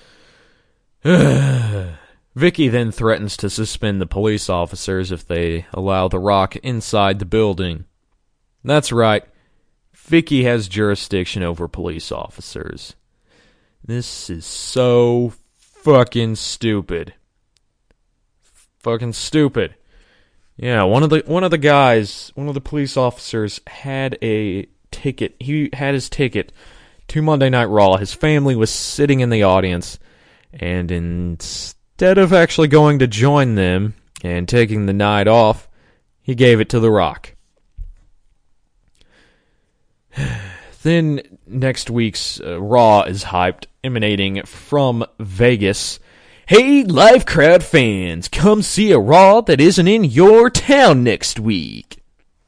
Vicky then threatens to suspend the police officers if they allow The Rock inside the building. That's right. Vicky has jurisdiction over police officers. This is so fucking stupid. Fucking stupid. Yeah, one of the police officers had a ticket. He had his ticket to Monday Night Raw. His family was sitting in the audience, and instead of actually going to join them and taking the night off, he gave it to The Rock. Then next week's Raw is hyped, emanating from Vegas. Hey, live crowd fans, come see a Raw that isn't in your town next week.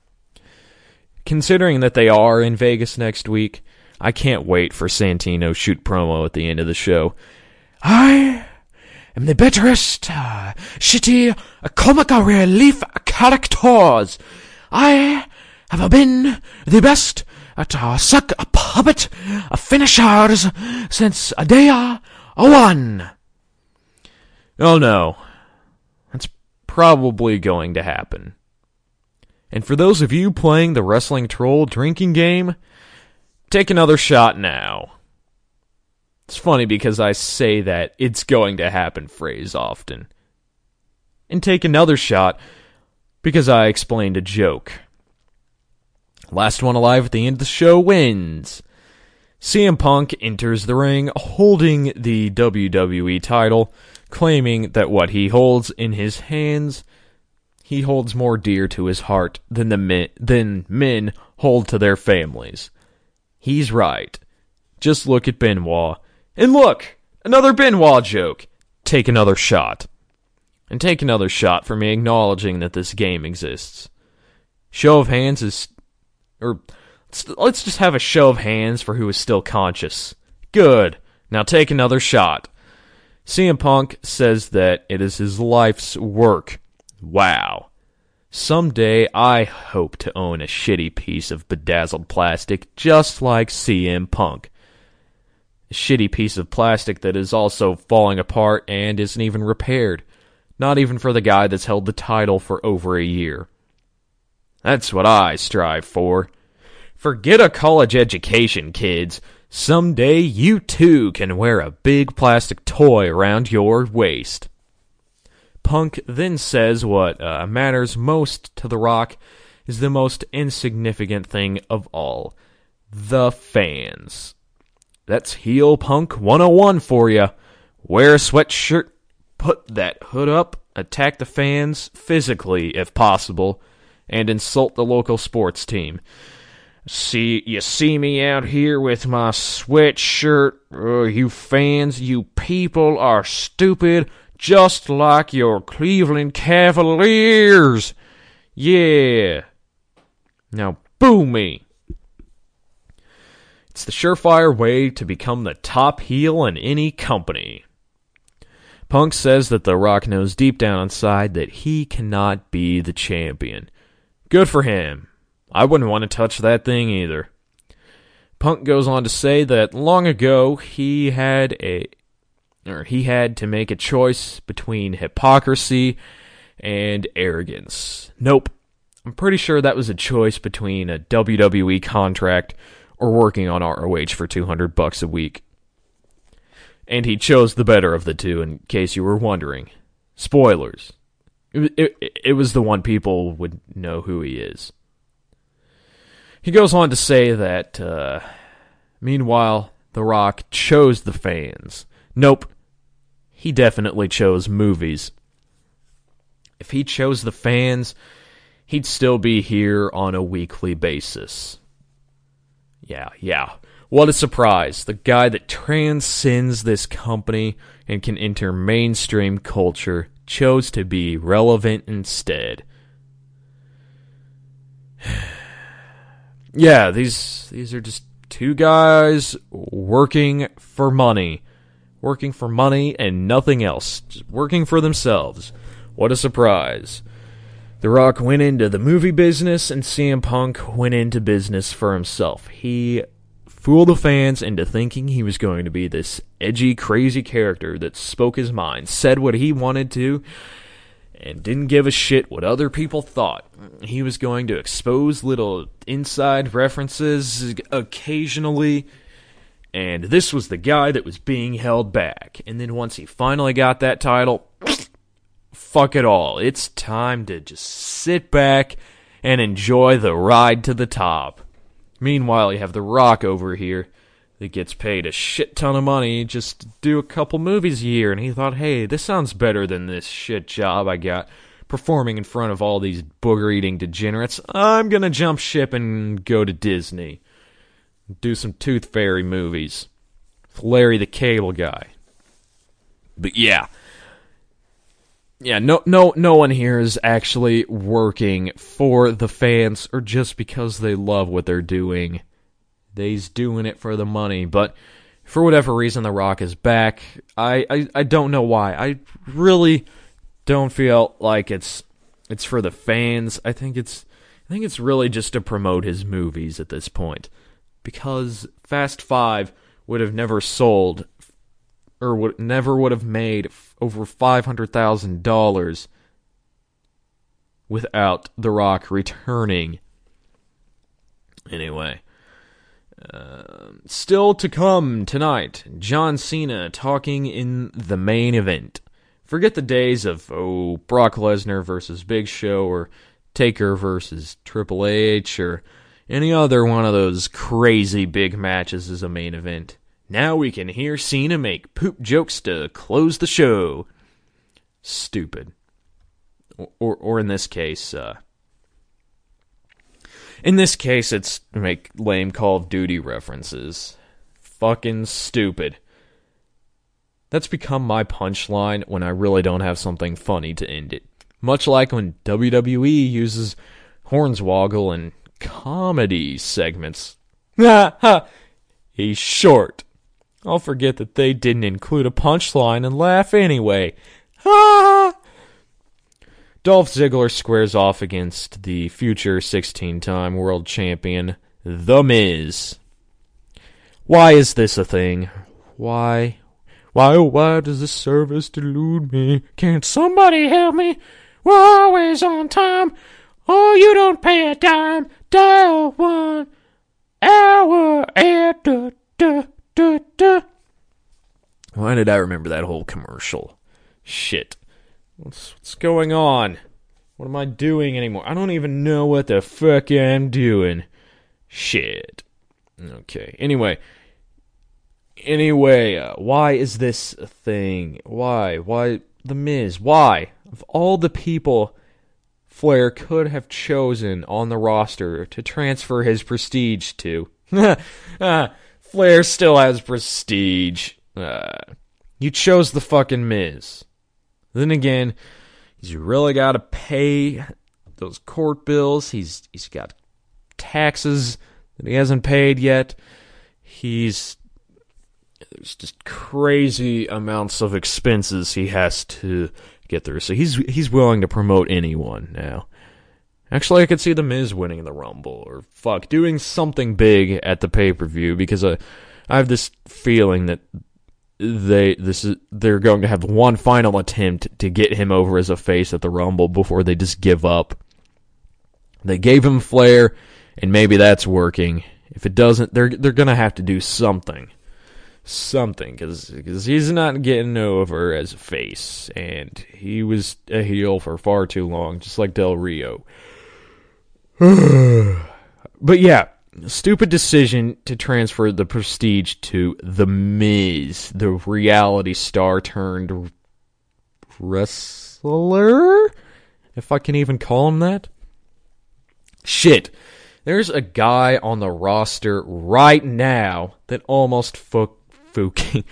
Considering that they are in Vegas next week, I can't wait for Santino's shoot promo at the end of the show. I am the bitterest, shitty, comic relief characters. I have been the best at suck a puppet finishers since day one. Oh no, that's probably going to happen. And for those of you playing the Wrestling Troll drinking game, take another shot now. It's funny because I say that it's going to happen phrase often. And take another shot because I explained a joke. Last one alive at the end of the show wins. CM Punk enters the ring holding the WWE title, claiming that what he holds in his hands, he holds more dear to his heart than men hold to their families. He's right. Just look at Benoit. And look! Another Benoit joke. Take another shot. And take another shot for me acknowledging that this game exists. Show of hands is... Or, let's just have a show of hands for who is still conscious. Good. Now take another shot. CM Punk says that it is his life's work. Wow. Someday I hope to own a shitty piece of bedazzled plastic just like CM Punk. A shitty piece of plastic that is also falling apart and isn't even repaired. Not even for the guy that's held the title for over a year. That's what I strive for. Forget a college education, kids. Someday you too can wear a big plastic toy around your waist. Punk then says what matters most to The Rock is the most insignificant thing of all. The fans. That's heel Punk 101 for you. Wear a sweatshirt, put that hood up, attack the fans physically if possible, and insult the local sports team. You see me out here with my sweatshirt? You fans, you people are stupid, just like your Cleveland Cavaliers. Yeah. Now boo me. It's the surefire way to become the top heel in any company. Punk says that The Rock knows deep down inside that he cannot be the champion. Good for him. I wouldn't want to touch that thing either. Punk goes on to say that long ago he had to make a choice between hypocrisy and arrogance. Nope. I'm pretty sure that was a choice between a WWE contract or working on ROH for $200 a week. And he chose the better of the two, in case you were wondering. Spoilers. It was the one people would know who he is. He goes on to say that, meanwhile, The Rock chose the fans. Nope. He definitely chose movies. If he chose the fans, he'd still be here on a weekly basis. Yeah. What a surprise. The guy that transcends this company and can enter mainstream culture chose to be relevant instead. Yeah, these are just two guys working for money. Working for money and nothing else. Just working for themselves. What a surprise. The Rock went into the movie business, and CM Punk went into business for himself. He fooled the fans into thinking he was going to be this edgy, crazy character that spoke his mind, said what he wanted to, and didn't give a shit what other people thought. He was going to expose little inside references occasionally, and this was the guy that was being held back. And then once he finally got that title, fuck it all. It's time to just sit back and enjoy the ride to the top. Meanwhile, you have The Rock over here that gets paid a shit ton of money just to do a couple movies a year, and he thought, hey, this sounds better than this shit job I got performing in front of all these booger-eating degenerates. I'm gonna jump ship and go to Disney. Do some Tooth Fairy movies with Larry the Cable Guy. But yeah, no one here is actually working for the fans or just because they love what they're doing. They's doing it for the money, but for whatever reason, The Rock is back. I don't know why. I really don't feel like it's for the fans. I think it's really just to promote his movies at this point, because Fast 5 would have never sold, or never would have made over $500,000 without The Rock returning. Anyway, still to come tonight, John Cena talking in the main event. Forget the days of, Brock Lesnar versus Big Show, or Taker versus Triple H, or any other one of those crazy big matches as a main event. Now we can hear Cena make poop jokes to close the show. Stupid. Or in this case, it's make lame Call of Duty references. Fucking stupid. That's become my punchline when I really don't have something funny to end it. Much like when WWE uses Hornswoggle in comedy segments. Ha ha! He's short. I'll forget that they didn't include a punchline and laugh anyway. Ha! Dolph Ziggler squares off against the future 16-time world champion, The Miz. Why is this a thing? Why does this service delude me? Can't somebody help me? We're always on time. Oh, you don't pay a dime. Dial 1 hour and da. Why did I remember that whole commercial? Shit. What's going on? What am I doing anymore? I don't even know what the fuck I'm doing. Shit. Okay. Anyway, why is this a thing? Why? The Miz? Why? Of all the people Flair could have chosen on the roster to transfer his prestige to. Flair still has prestige. You chose the fucking Miz. Then again, he's really got to pay those court bills. He's got taxes that he hasn't paid yet. There's just crazy amounts of expenses he has to get through. So he's willing to promote anyone now. Actually, I could see The Miz winning the Rumble, or doing something big at the pay-per-view, because I have this feeling that they're going to have one final attempt to get him over as a face at the Rumble before they just give up. They gave him Flair, and maybe that's working. If it doesn't, they're going to have to do something, because he's not getting over as a face, and he was a heel for far too long, just like Del Rio. But yeah, stupid decision to transfer the prestige to The Miz, the reality star turned wrestler? If I can even call him that? Shit. There's a guy on the roster right now that almost fucking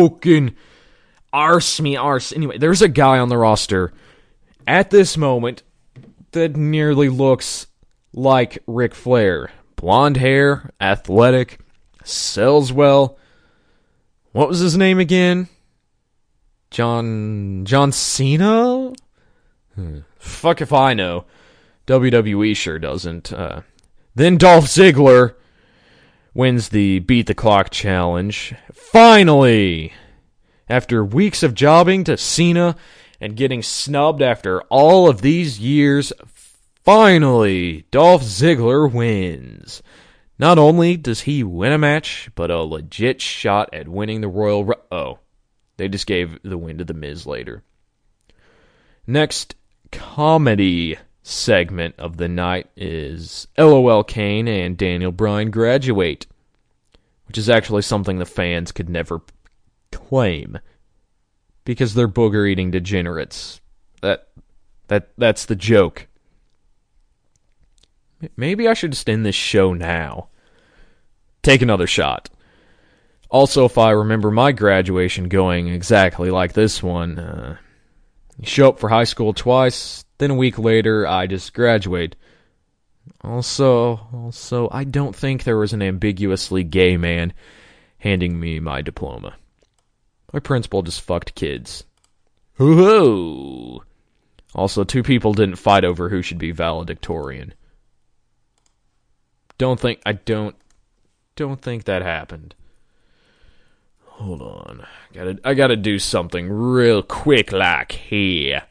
arse me. Anyway, there's a guy on the roster at this moment that nearly looks like Ric Flair. Blonde hair, athletic, sells well. What was his name again? John Cena? Fuck if I know. WWE sure doesn't. Then Dolph Ziggler wins the Beat the Clock challenge. Finally! After weeks of jobbing to Cena and getting snubbed after all of these years, finally, Dolph Ziggler wins. Not only does he win a match, but a legit shot at winning the Royal Oh, they just gave the win to The Miz later. Next comedy segment of the night is LOL Kane and Daniel Bryan graduate, which is actually something the fans could never claim because they're booger-eating degenerates. That's the joke. Maybe I should just end this show now. Take another shot. Also, if I remember my graduation going exactly like this one, you show up for high school twice, then a week later, I just graduate. Also, I don't think there was an ambiguously gay man handing me my diploma. My principal just fucked kids. Hoo-hoo! Also, 2 people didn't fight over who should be valedictorian. I don't think that happened. Hold on. I gotta do something real quick like here.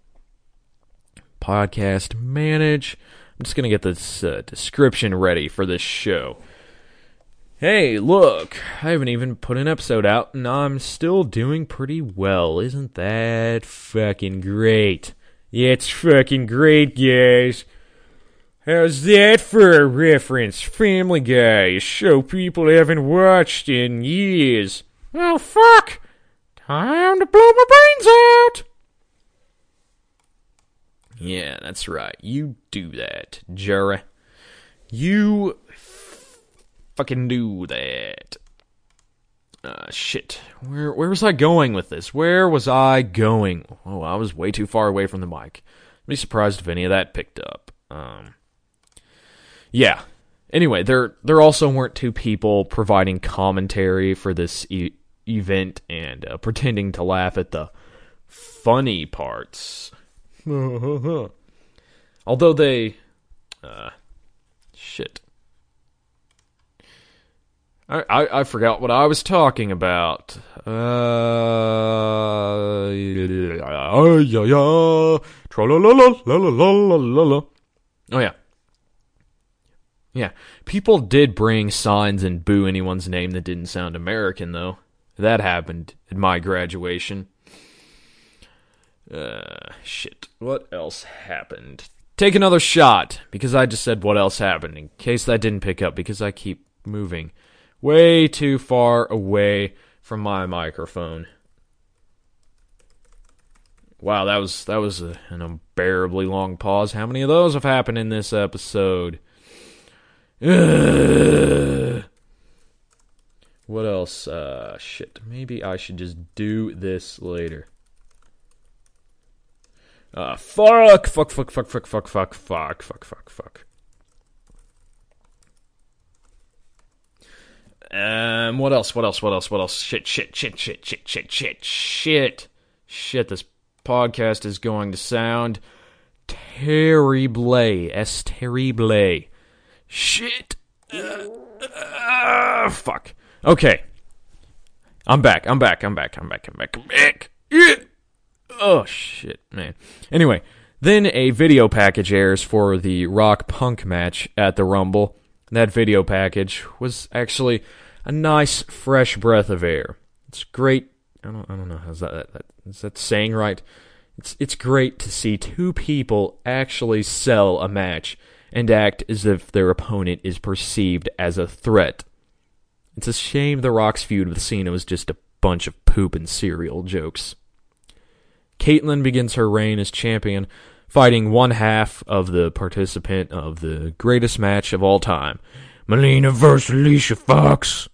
Podcast manage. I'm just gonna get this description ready for this show. Hey, look, I haven't even put an episode out, and I'm still doing pretty well. Isn't that fucking great? Yeah, it's fucking great, guys. How's that for a reference? Family Guy, a show people haven't watched in years. Oh, fuck. Time to blow my brains out. Yeah, that's right. You do that, Jerry. You fucking do that. Shit. Where was I going with this? Where was I going? Oh, I was way too far away from the mic. I'd be surprised if any of that picked up. Yeah. Anyway, there also weren't 2 people providing commentary for this event and pretending to laugh at the funny parts. Although they... shit. I forgot what I was talking about. Oh, yeah. Yeah. People did bring signs and boo anyone's name that didn't sound American, though. That happened at my graduation. Shit. What else happened? Take another shot, because I just said what else happened, in case that didn't pick up, because I keep moving way too far away from my microphone. Wow, that was an unbearably long pause. How many of those have happened in this episode? Ugh. What else? Shit. Maybe I should just do this later. Fuck. What else? Shit, this podcast is going to sound terrible. Terrible. Shit. Fuck. Okay. I'm back. Yeah. Oh, shit, man. Anyway, then a video package airs for the Rock Punk match at the Rumble. That video package was actually a nice, fresh breath of air. It's great. I don't know. Is that saying right? It's great to see 2 people actually sell a match and act as if their opponent is perceived as a threat. It's a shame The Rock's feud with Cena was just a bunch of poop and cereal jokes. Caitlyn begins her reign as champion, fighting one half of the participant of the greatest match of all time, Melina versus Alicia Fox.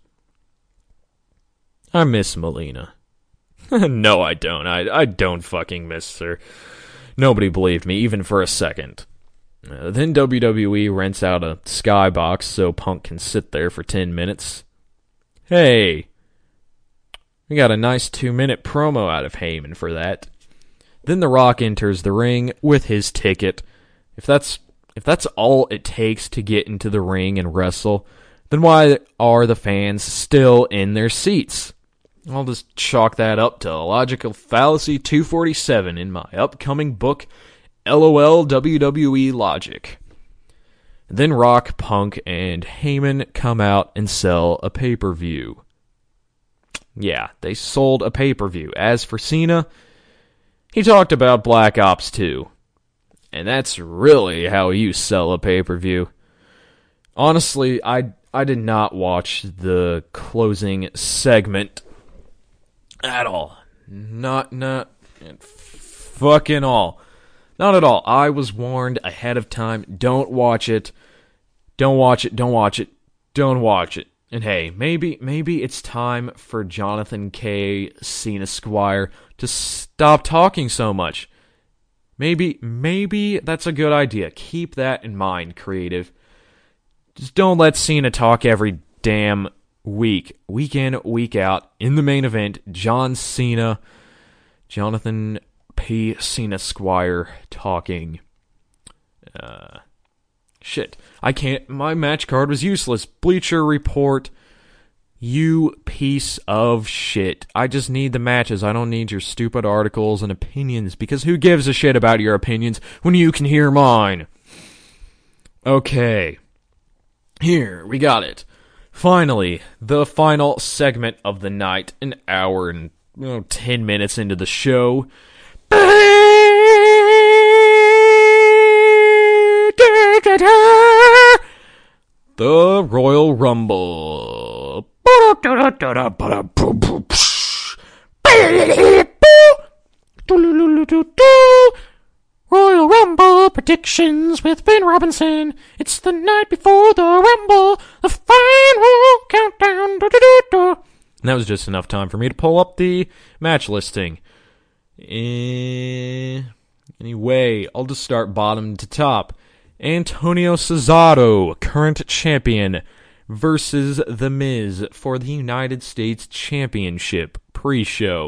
I miss Melina. No, I don't. I don't fucking miss her. Nobody believed me, even for a second. Then WWE rents out a skybox so Punk can sit there for 10 minutes. Hey, we got a nice 2-minute promo out of Heyman for that. Then The Rock enters the ring with his ticket. If that's all it takes to get into the ring and wrestle, then why are the fans still in their seats? I'll just chalk that up to Logical Fallacy 247 in my upcoming book, LOL WWE Logic. Then Rock, Punk, and Heyman come out and sell a pay-per-view. Yeah, they sold a pay-per-view. As for Cena, he talked about Black Ops 2. And that's really how you sell a pay-per-view. Honestly, I did not watch the closing segment at all. Not fucking all. Not at all. I was warned ahead of time. Don't watch it. Don't watch it. Don't watch it. Don't watch it. And hey, maybe it's time for Jonathan K. Cena Squire to stop talking so much. Maybe that's a good idea. Keep that in mind, creative. Just don't let Cena talk every damn week in, week out. In the main event, John Cena, Jonathan P. Cena Squire talking. Shit. I can't. My match card was useless. Bleacher Report. You piece of shit. I just need the matches. I don't need your stupid articles and opinions, because who gives a shit about your opinions when you can hear mine? Okay. Here, we got it. Finally, the final segment of the night, an hour and 10 minutes into the show. The Royal Rumble. Royal Rumble predictions with Ben Robinson. It's the night before the Rumble, the final countdown. And that was just enough time for me to pull up the match listing. Anyway, I'll just start bottom to top. Antonio Cesaro, current champion, versus The Miz for the United States Championship pre-show.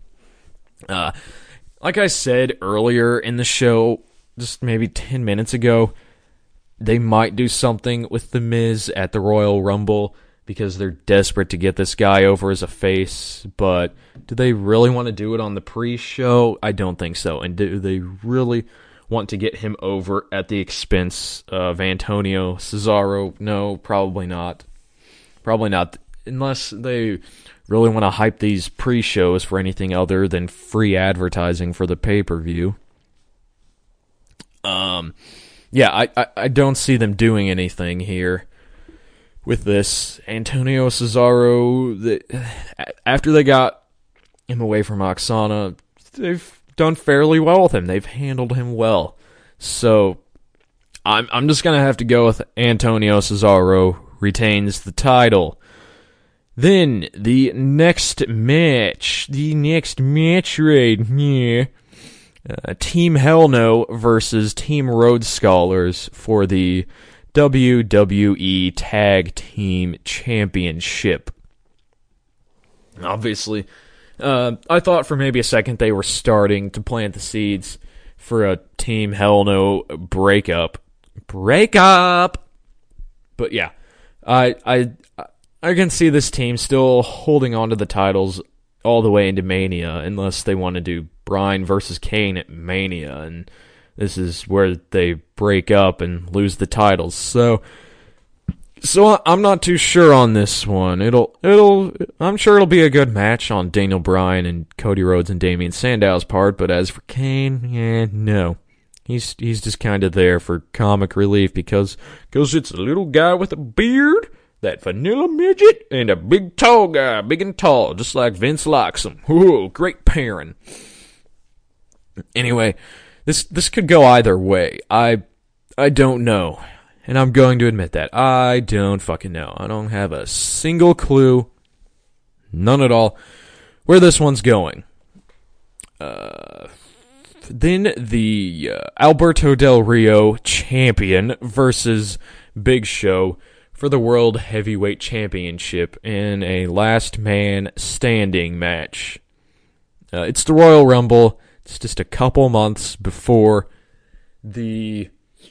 Like I said earlier in the show, just maybe 10 minutes ago, they might do something with The Miz at the Royal Rumble because they're desperate to get this guy over as a face, but do they really want to do it on the pre-show? I don't think so. And do they really want to get him over at the expense of Antonio Cesaro? No, probably not. Probably not, unless they really want to hype these pre-shows for anything other than free advertising for the pay-per-view. Yeah, I don't see them doing anything here with this. Antonio Cesaro, after they got him away from Oksana, they've done fairly well with him. They've handled him well. So, I'm just going to have to go with Antonio Cesaro retains the title. Then, the next match right here. Team Hell No versus Team Rhodes Scholars for the WWE Tag Team Championship. Obviously, I thought for maybe a second they were starting to plant the seeds for a Team Hell No breakup. But yeah, I can see this team still holding on to the titles all the way into Mania, unless they want to do Bryan versus Kane at Mania, and this is where they break up and lose the titles. So I'm not too sure on this one. I'm sure it'll be a good match on Daniel Bryan and Cody Rhodes and Damian Sandow's part, but as for Kane, no. He's just kind of there for comic relief because it's a little guy with a beard, that vanilla midget, and a big tall guy, big and tall, just like Vince likes him. Ooh, great pairing. Anyway, This could go either way. I don't know. And I'm going to admit that. I don't fucking know. I don't have a single clue, none at all, where this one's going. Then the Alberto Del Rio champion versus Big Show for the World Heavyweight Championship in a last man standing match. It's the Royal Rumble. It's just a couple months before the...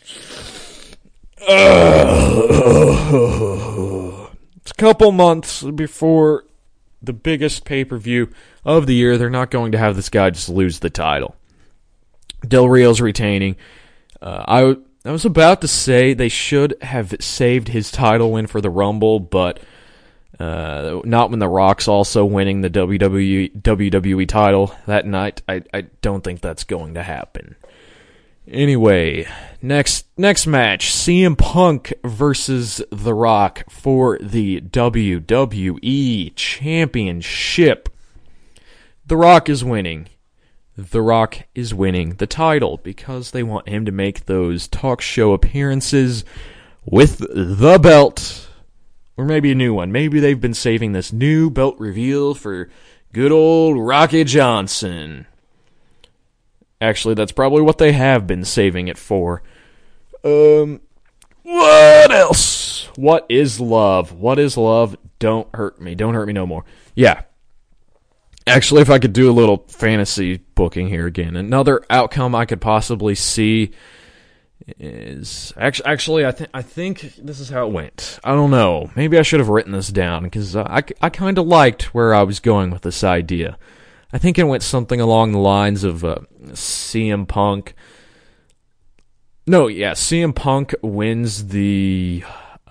It's a couple months before the biggest pay-per-view of the year. They're not going to have this guy just lose the title. Del Rio's retaining. I was about to say they should have saved his title win for the Rumble, but not when The Rock's also winning the WWE title that night. I don't think that's going to happen. Anyway, next match, CM Punk versus The Rock for the WWE Championship. The Rock is winning. The Rock is winning the title because they want him to make those talk show appearances with the belt. Or maybe a new one. Maybe they've been saving this new belt reveal for good old Rocky Johnson. Actually, that's probably what they have been saving it for. What else? What is love? What is love? Don't hurt me. Don't hurt me no more. Yeah. Actually, if I could do a little fantasy booking here again. Another outcome I could possibly see is... Actually, I think this is how it went. I don't know. Maybe I should have written this down, because I kind of liked where I was going with this idea. I think it went something along the lines of CM Punk. No, yeah, CM Punk wins the...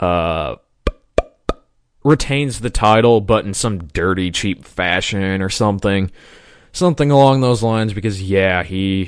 retains the title, but in some dirty, cheap fashion or something. Something along those lines, because, yeah,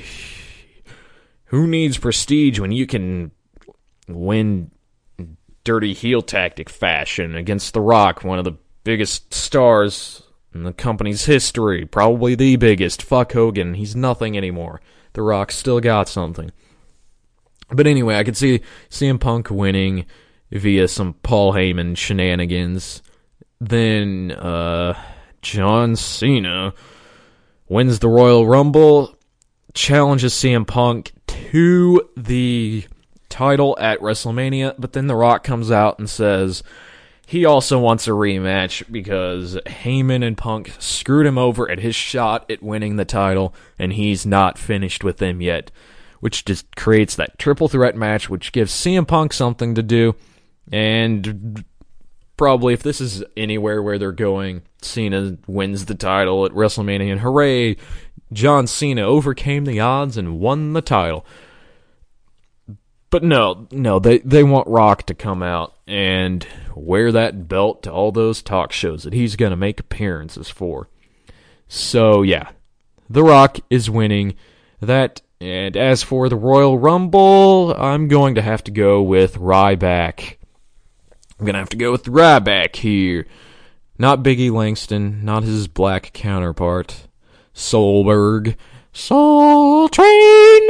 who needs prestige when you can win dirty heel tactic fashion against The Rock, one of the biggest stars in the company's history, probably the biggest. Fuck Hogan, he's nothing anymore. The Rock still got something. But anyway, I could see CM Punk winning via some Paul Heyman shenanigans. Then John Cena wins the Royal Rumble, challenges CM Punk to the title at WrestleMania, but then The Rock comes out and says he also wants a rematch because Heyman and Punk screwed him over at his shot at winning the title, and he's not finished with them yet, which just creates that triple threat match, which gives CM Punk something to do. And probably, if this is anywhere where they're going, Cena wins the title at WrestleMania, and hooray, John Cena overcame the odds and won the title. But no, they want Rock to come out and wear that belt to all those talk shows that he's going to make appearances for. So, yeah, The Rock is winning that. And as for the Royal Rumble, I'm going to have to go with Ryback. I'm going to have to go with Ryback here. Not Biggie Langston, not his black counterpart, Solberg. Soul Train!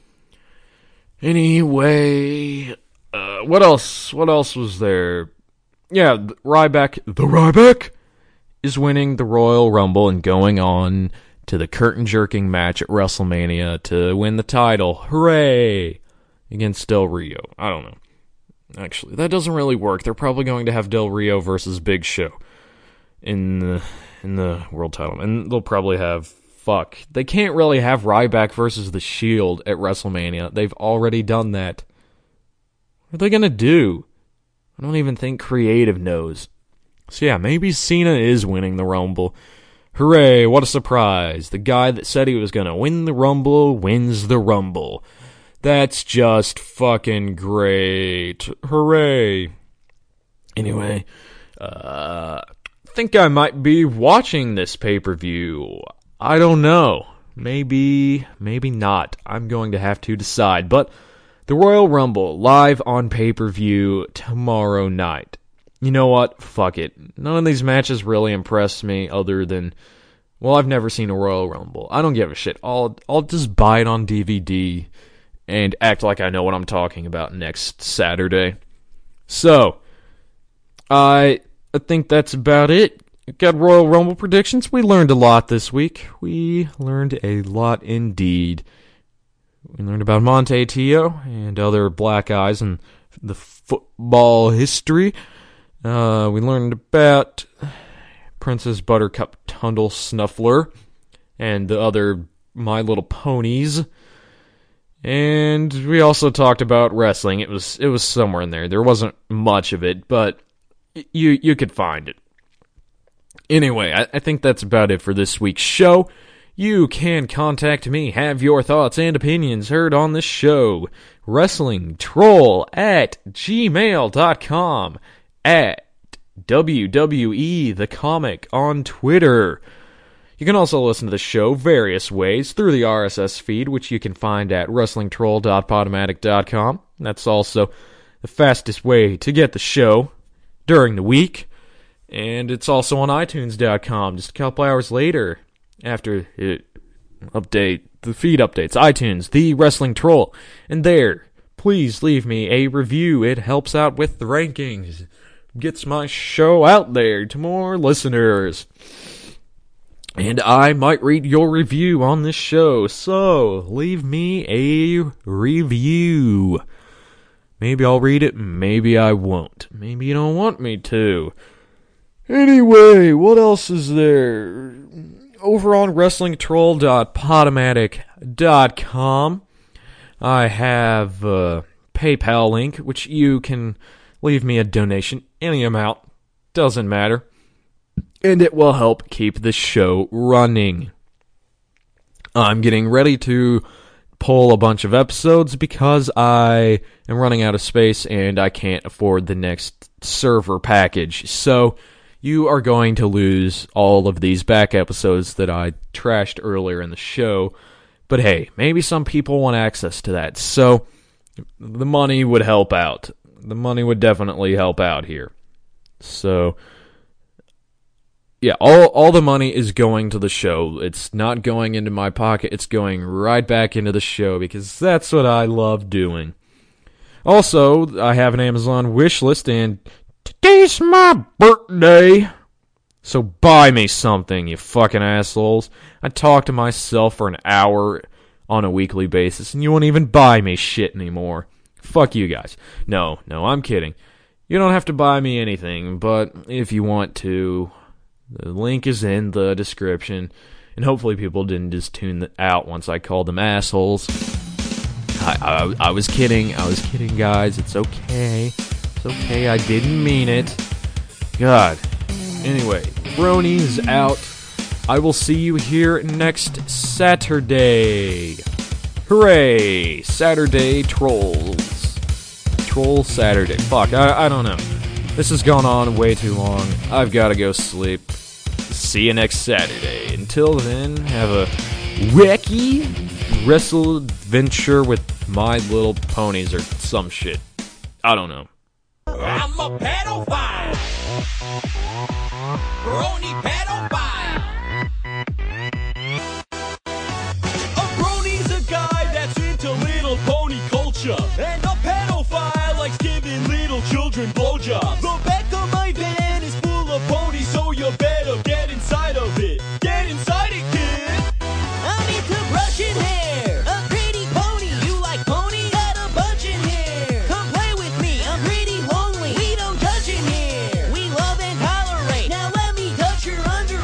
Anyway, what else? What else was there? Yeah, the Ryback is winning the Royal Rumble and going on to the curtain-jerking match at WrestleMania to win the title. Hooray! Against Del Rio. I don't know. Actually, that doesn't really work. They're probably going to have Del Rio versus Big Show in the world title. And they'll probably have... They can't really have Ryback versus The Shield at WrestleMania. They've already done that. What are they going to do? I don't even think creative knows. So yeah, maybe Cena is winning the Rumble. Hooray, what a surprise. The guy that said he was going to win the Rumble wins the Rumble. That's just fucking great. Hooray. Anyway, I think I might be watching this pay-per-view. I don't know. Maybe not. I'm going to have to decide. But the Royal Rumble, live on pay-per-view tomorrow night. You know what? Fuck it. None of these matches really impressed me other than Well, I've never seen a Royal Rumble. I don't give a shit. I'll just buy it on DVD and act like I know what I'm talking about next Saturday. So, I think that's about it. Got Royal Rumble predictions. We learned a lot this week. We learned a lot indeed. We learned about Monte Tio and other black eyes in the football history. We learned about Princess Buttercup Tundle Snuffler and the other My Little Ponies. And we also talked about wrestling. It was somewhere in there. There wasn't much of it, but you could find it. Anyway, I think that's about it for this week's show. You can contact me, have your thoughts and opinions heard on this show. WrestlingTroll@gmail.com, at WWE The Comic on Twitter. You can also listen to the show various ways through the RSS feed, which you can find at WrestlingTroll.podomatic.com. That's also the fastest way to get the show during the week. And it's also on iTunes.com just a couple hours later after it the feed updates. iTunes, The Wrestling Troll. And there, please leave me a review. It helps out with the rankings. Gets my show out there to more listeners. And I might read your review on this show. So, leave me a review. Maybe I'll read it, maybe I won't. Maybe you don't want me to. Anyway, what else is there? Over on WrestlingTroll.podomatic.com, I have a PayPal link, which you can leave me a donation, any amount, doesn't matter, and it will help keep the show running. I'm getting ready to pull a bunch of episodes because I am running out of space and I can't afford the next server package, so you are going to lose all of these back episodes that I trashed earlier in the show. But hey, maybe some people want access to that. So the money would help out. The money would definitely help out here. So yeah, all the money is going to the show. It's not going into my pocket. It's going right back into the show because that's what I love doing. Also, I have an Amazon wish list, and today's my birthday, so buy me something, you fucking assholes. I talk to myself for an hour on a weekly basis, and you won't even buy me shit anymore. Fuck you guys. No, I'm kidding. You don't have to buy me anything, but if you want to, the link is in the description, and hopefully people didn't just tune out once I called them assholes. I was kidding, guys. It's okay. Okay, I didn't mean it. God. Anyway, Brony's out. I will see you here next Saturday. Hooray! Saturday Trolls. Troll Saturday. Fuck, I don't know. This has gone on way too long. I've got to go sleep. See you next Saturday. Until then, have a wacky wrestle adventure with My Little Ponies or some shit. I don't know. I'm a pedophile. Brony pedophile. A brony's a guy that's into little pony culture. And a pedophile likes giving little children blowjobs. The back of my van is full of ponies, so you better get inside of it. Get inside it, kid. I'm into brushing hair. A pretty pony. You like ponies? Got a bunch in here. Come play with me. I'm pretty lonely. We don't touch in here. We love and tolerate. Now let me touch your under.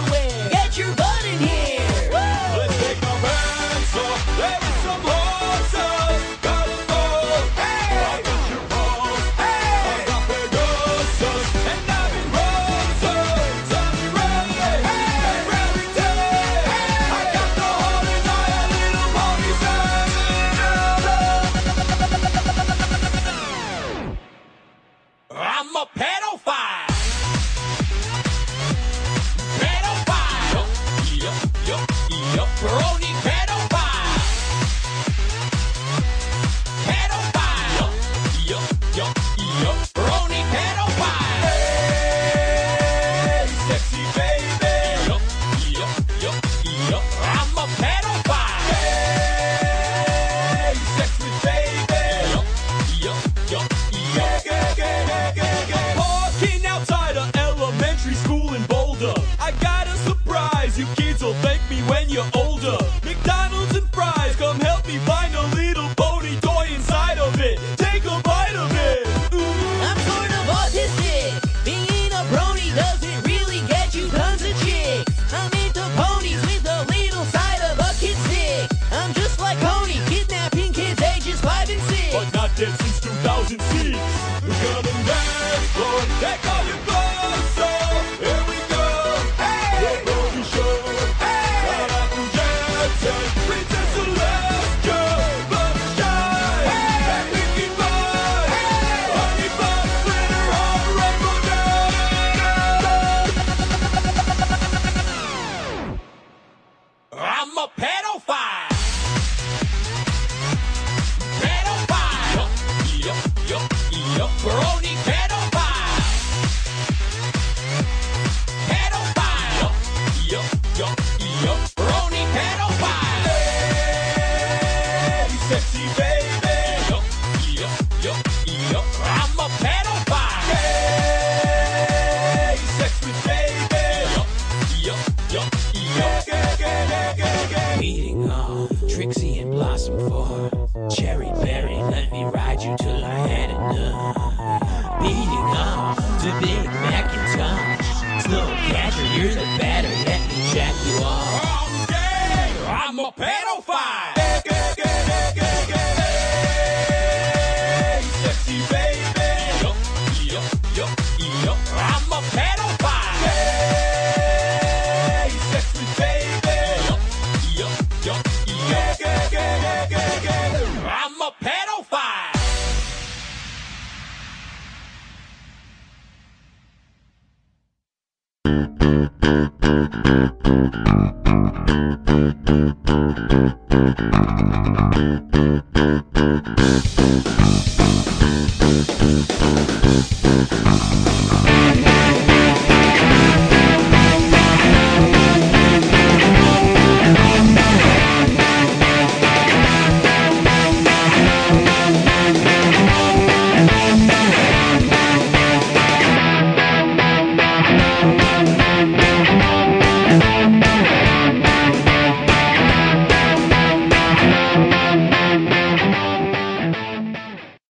folder. I got a surprise, you kids will thank me when you're older. McDonald's and fries, come help me find a little pony toy inside of it. Take a bite of it. I'm sort of autistic. Being a brony doesn't really get you tons of chicks. I'm into ponies with a little side of a kid stick. I'm just like Coney, kidnapping kids ages 5 and 6. But not dead since 2006. We're gonna dance, Lord, take all your clothes off. Here we go. Hey, the Brony Show. Hey, Michael Jackson, Princess Alaska, Buttershy, hey, Mickey Mouse, hey, Honey Bun, Glitter, all Rainbow Dash. I'm a pedophile. Pedophile. Yup. Brony pedophile. Pedophile. Yup. Brony pedophile. Hey, sexy baby. Yup. I'm a pedophile. Hey, sex with baby. Yup. Meeting all Trixie and Blossom for Cherry Berry, let me ride you till I had enough. Beating off to Big Macintosh, Snowcatcher, you're the batter, let me jack you off. I'm gay, I'm a pedophile. Hey, sexy baby. Yup. I'm a pedophile. Hey, sex with baby. Yup. I'm a pedophile.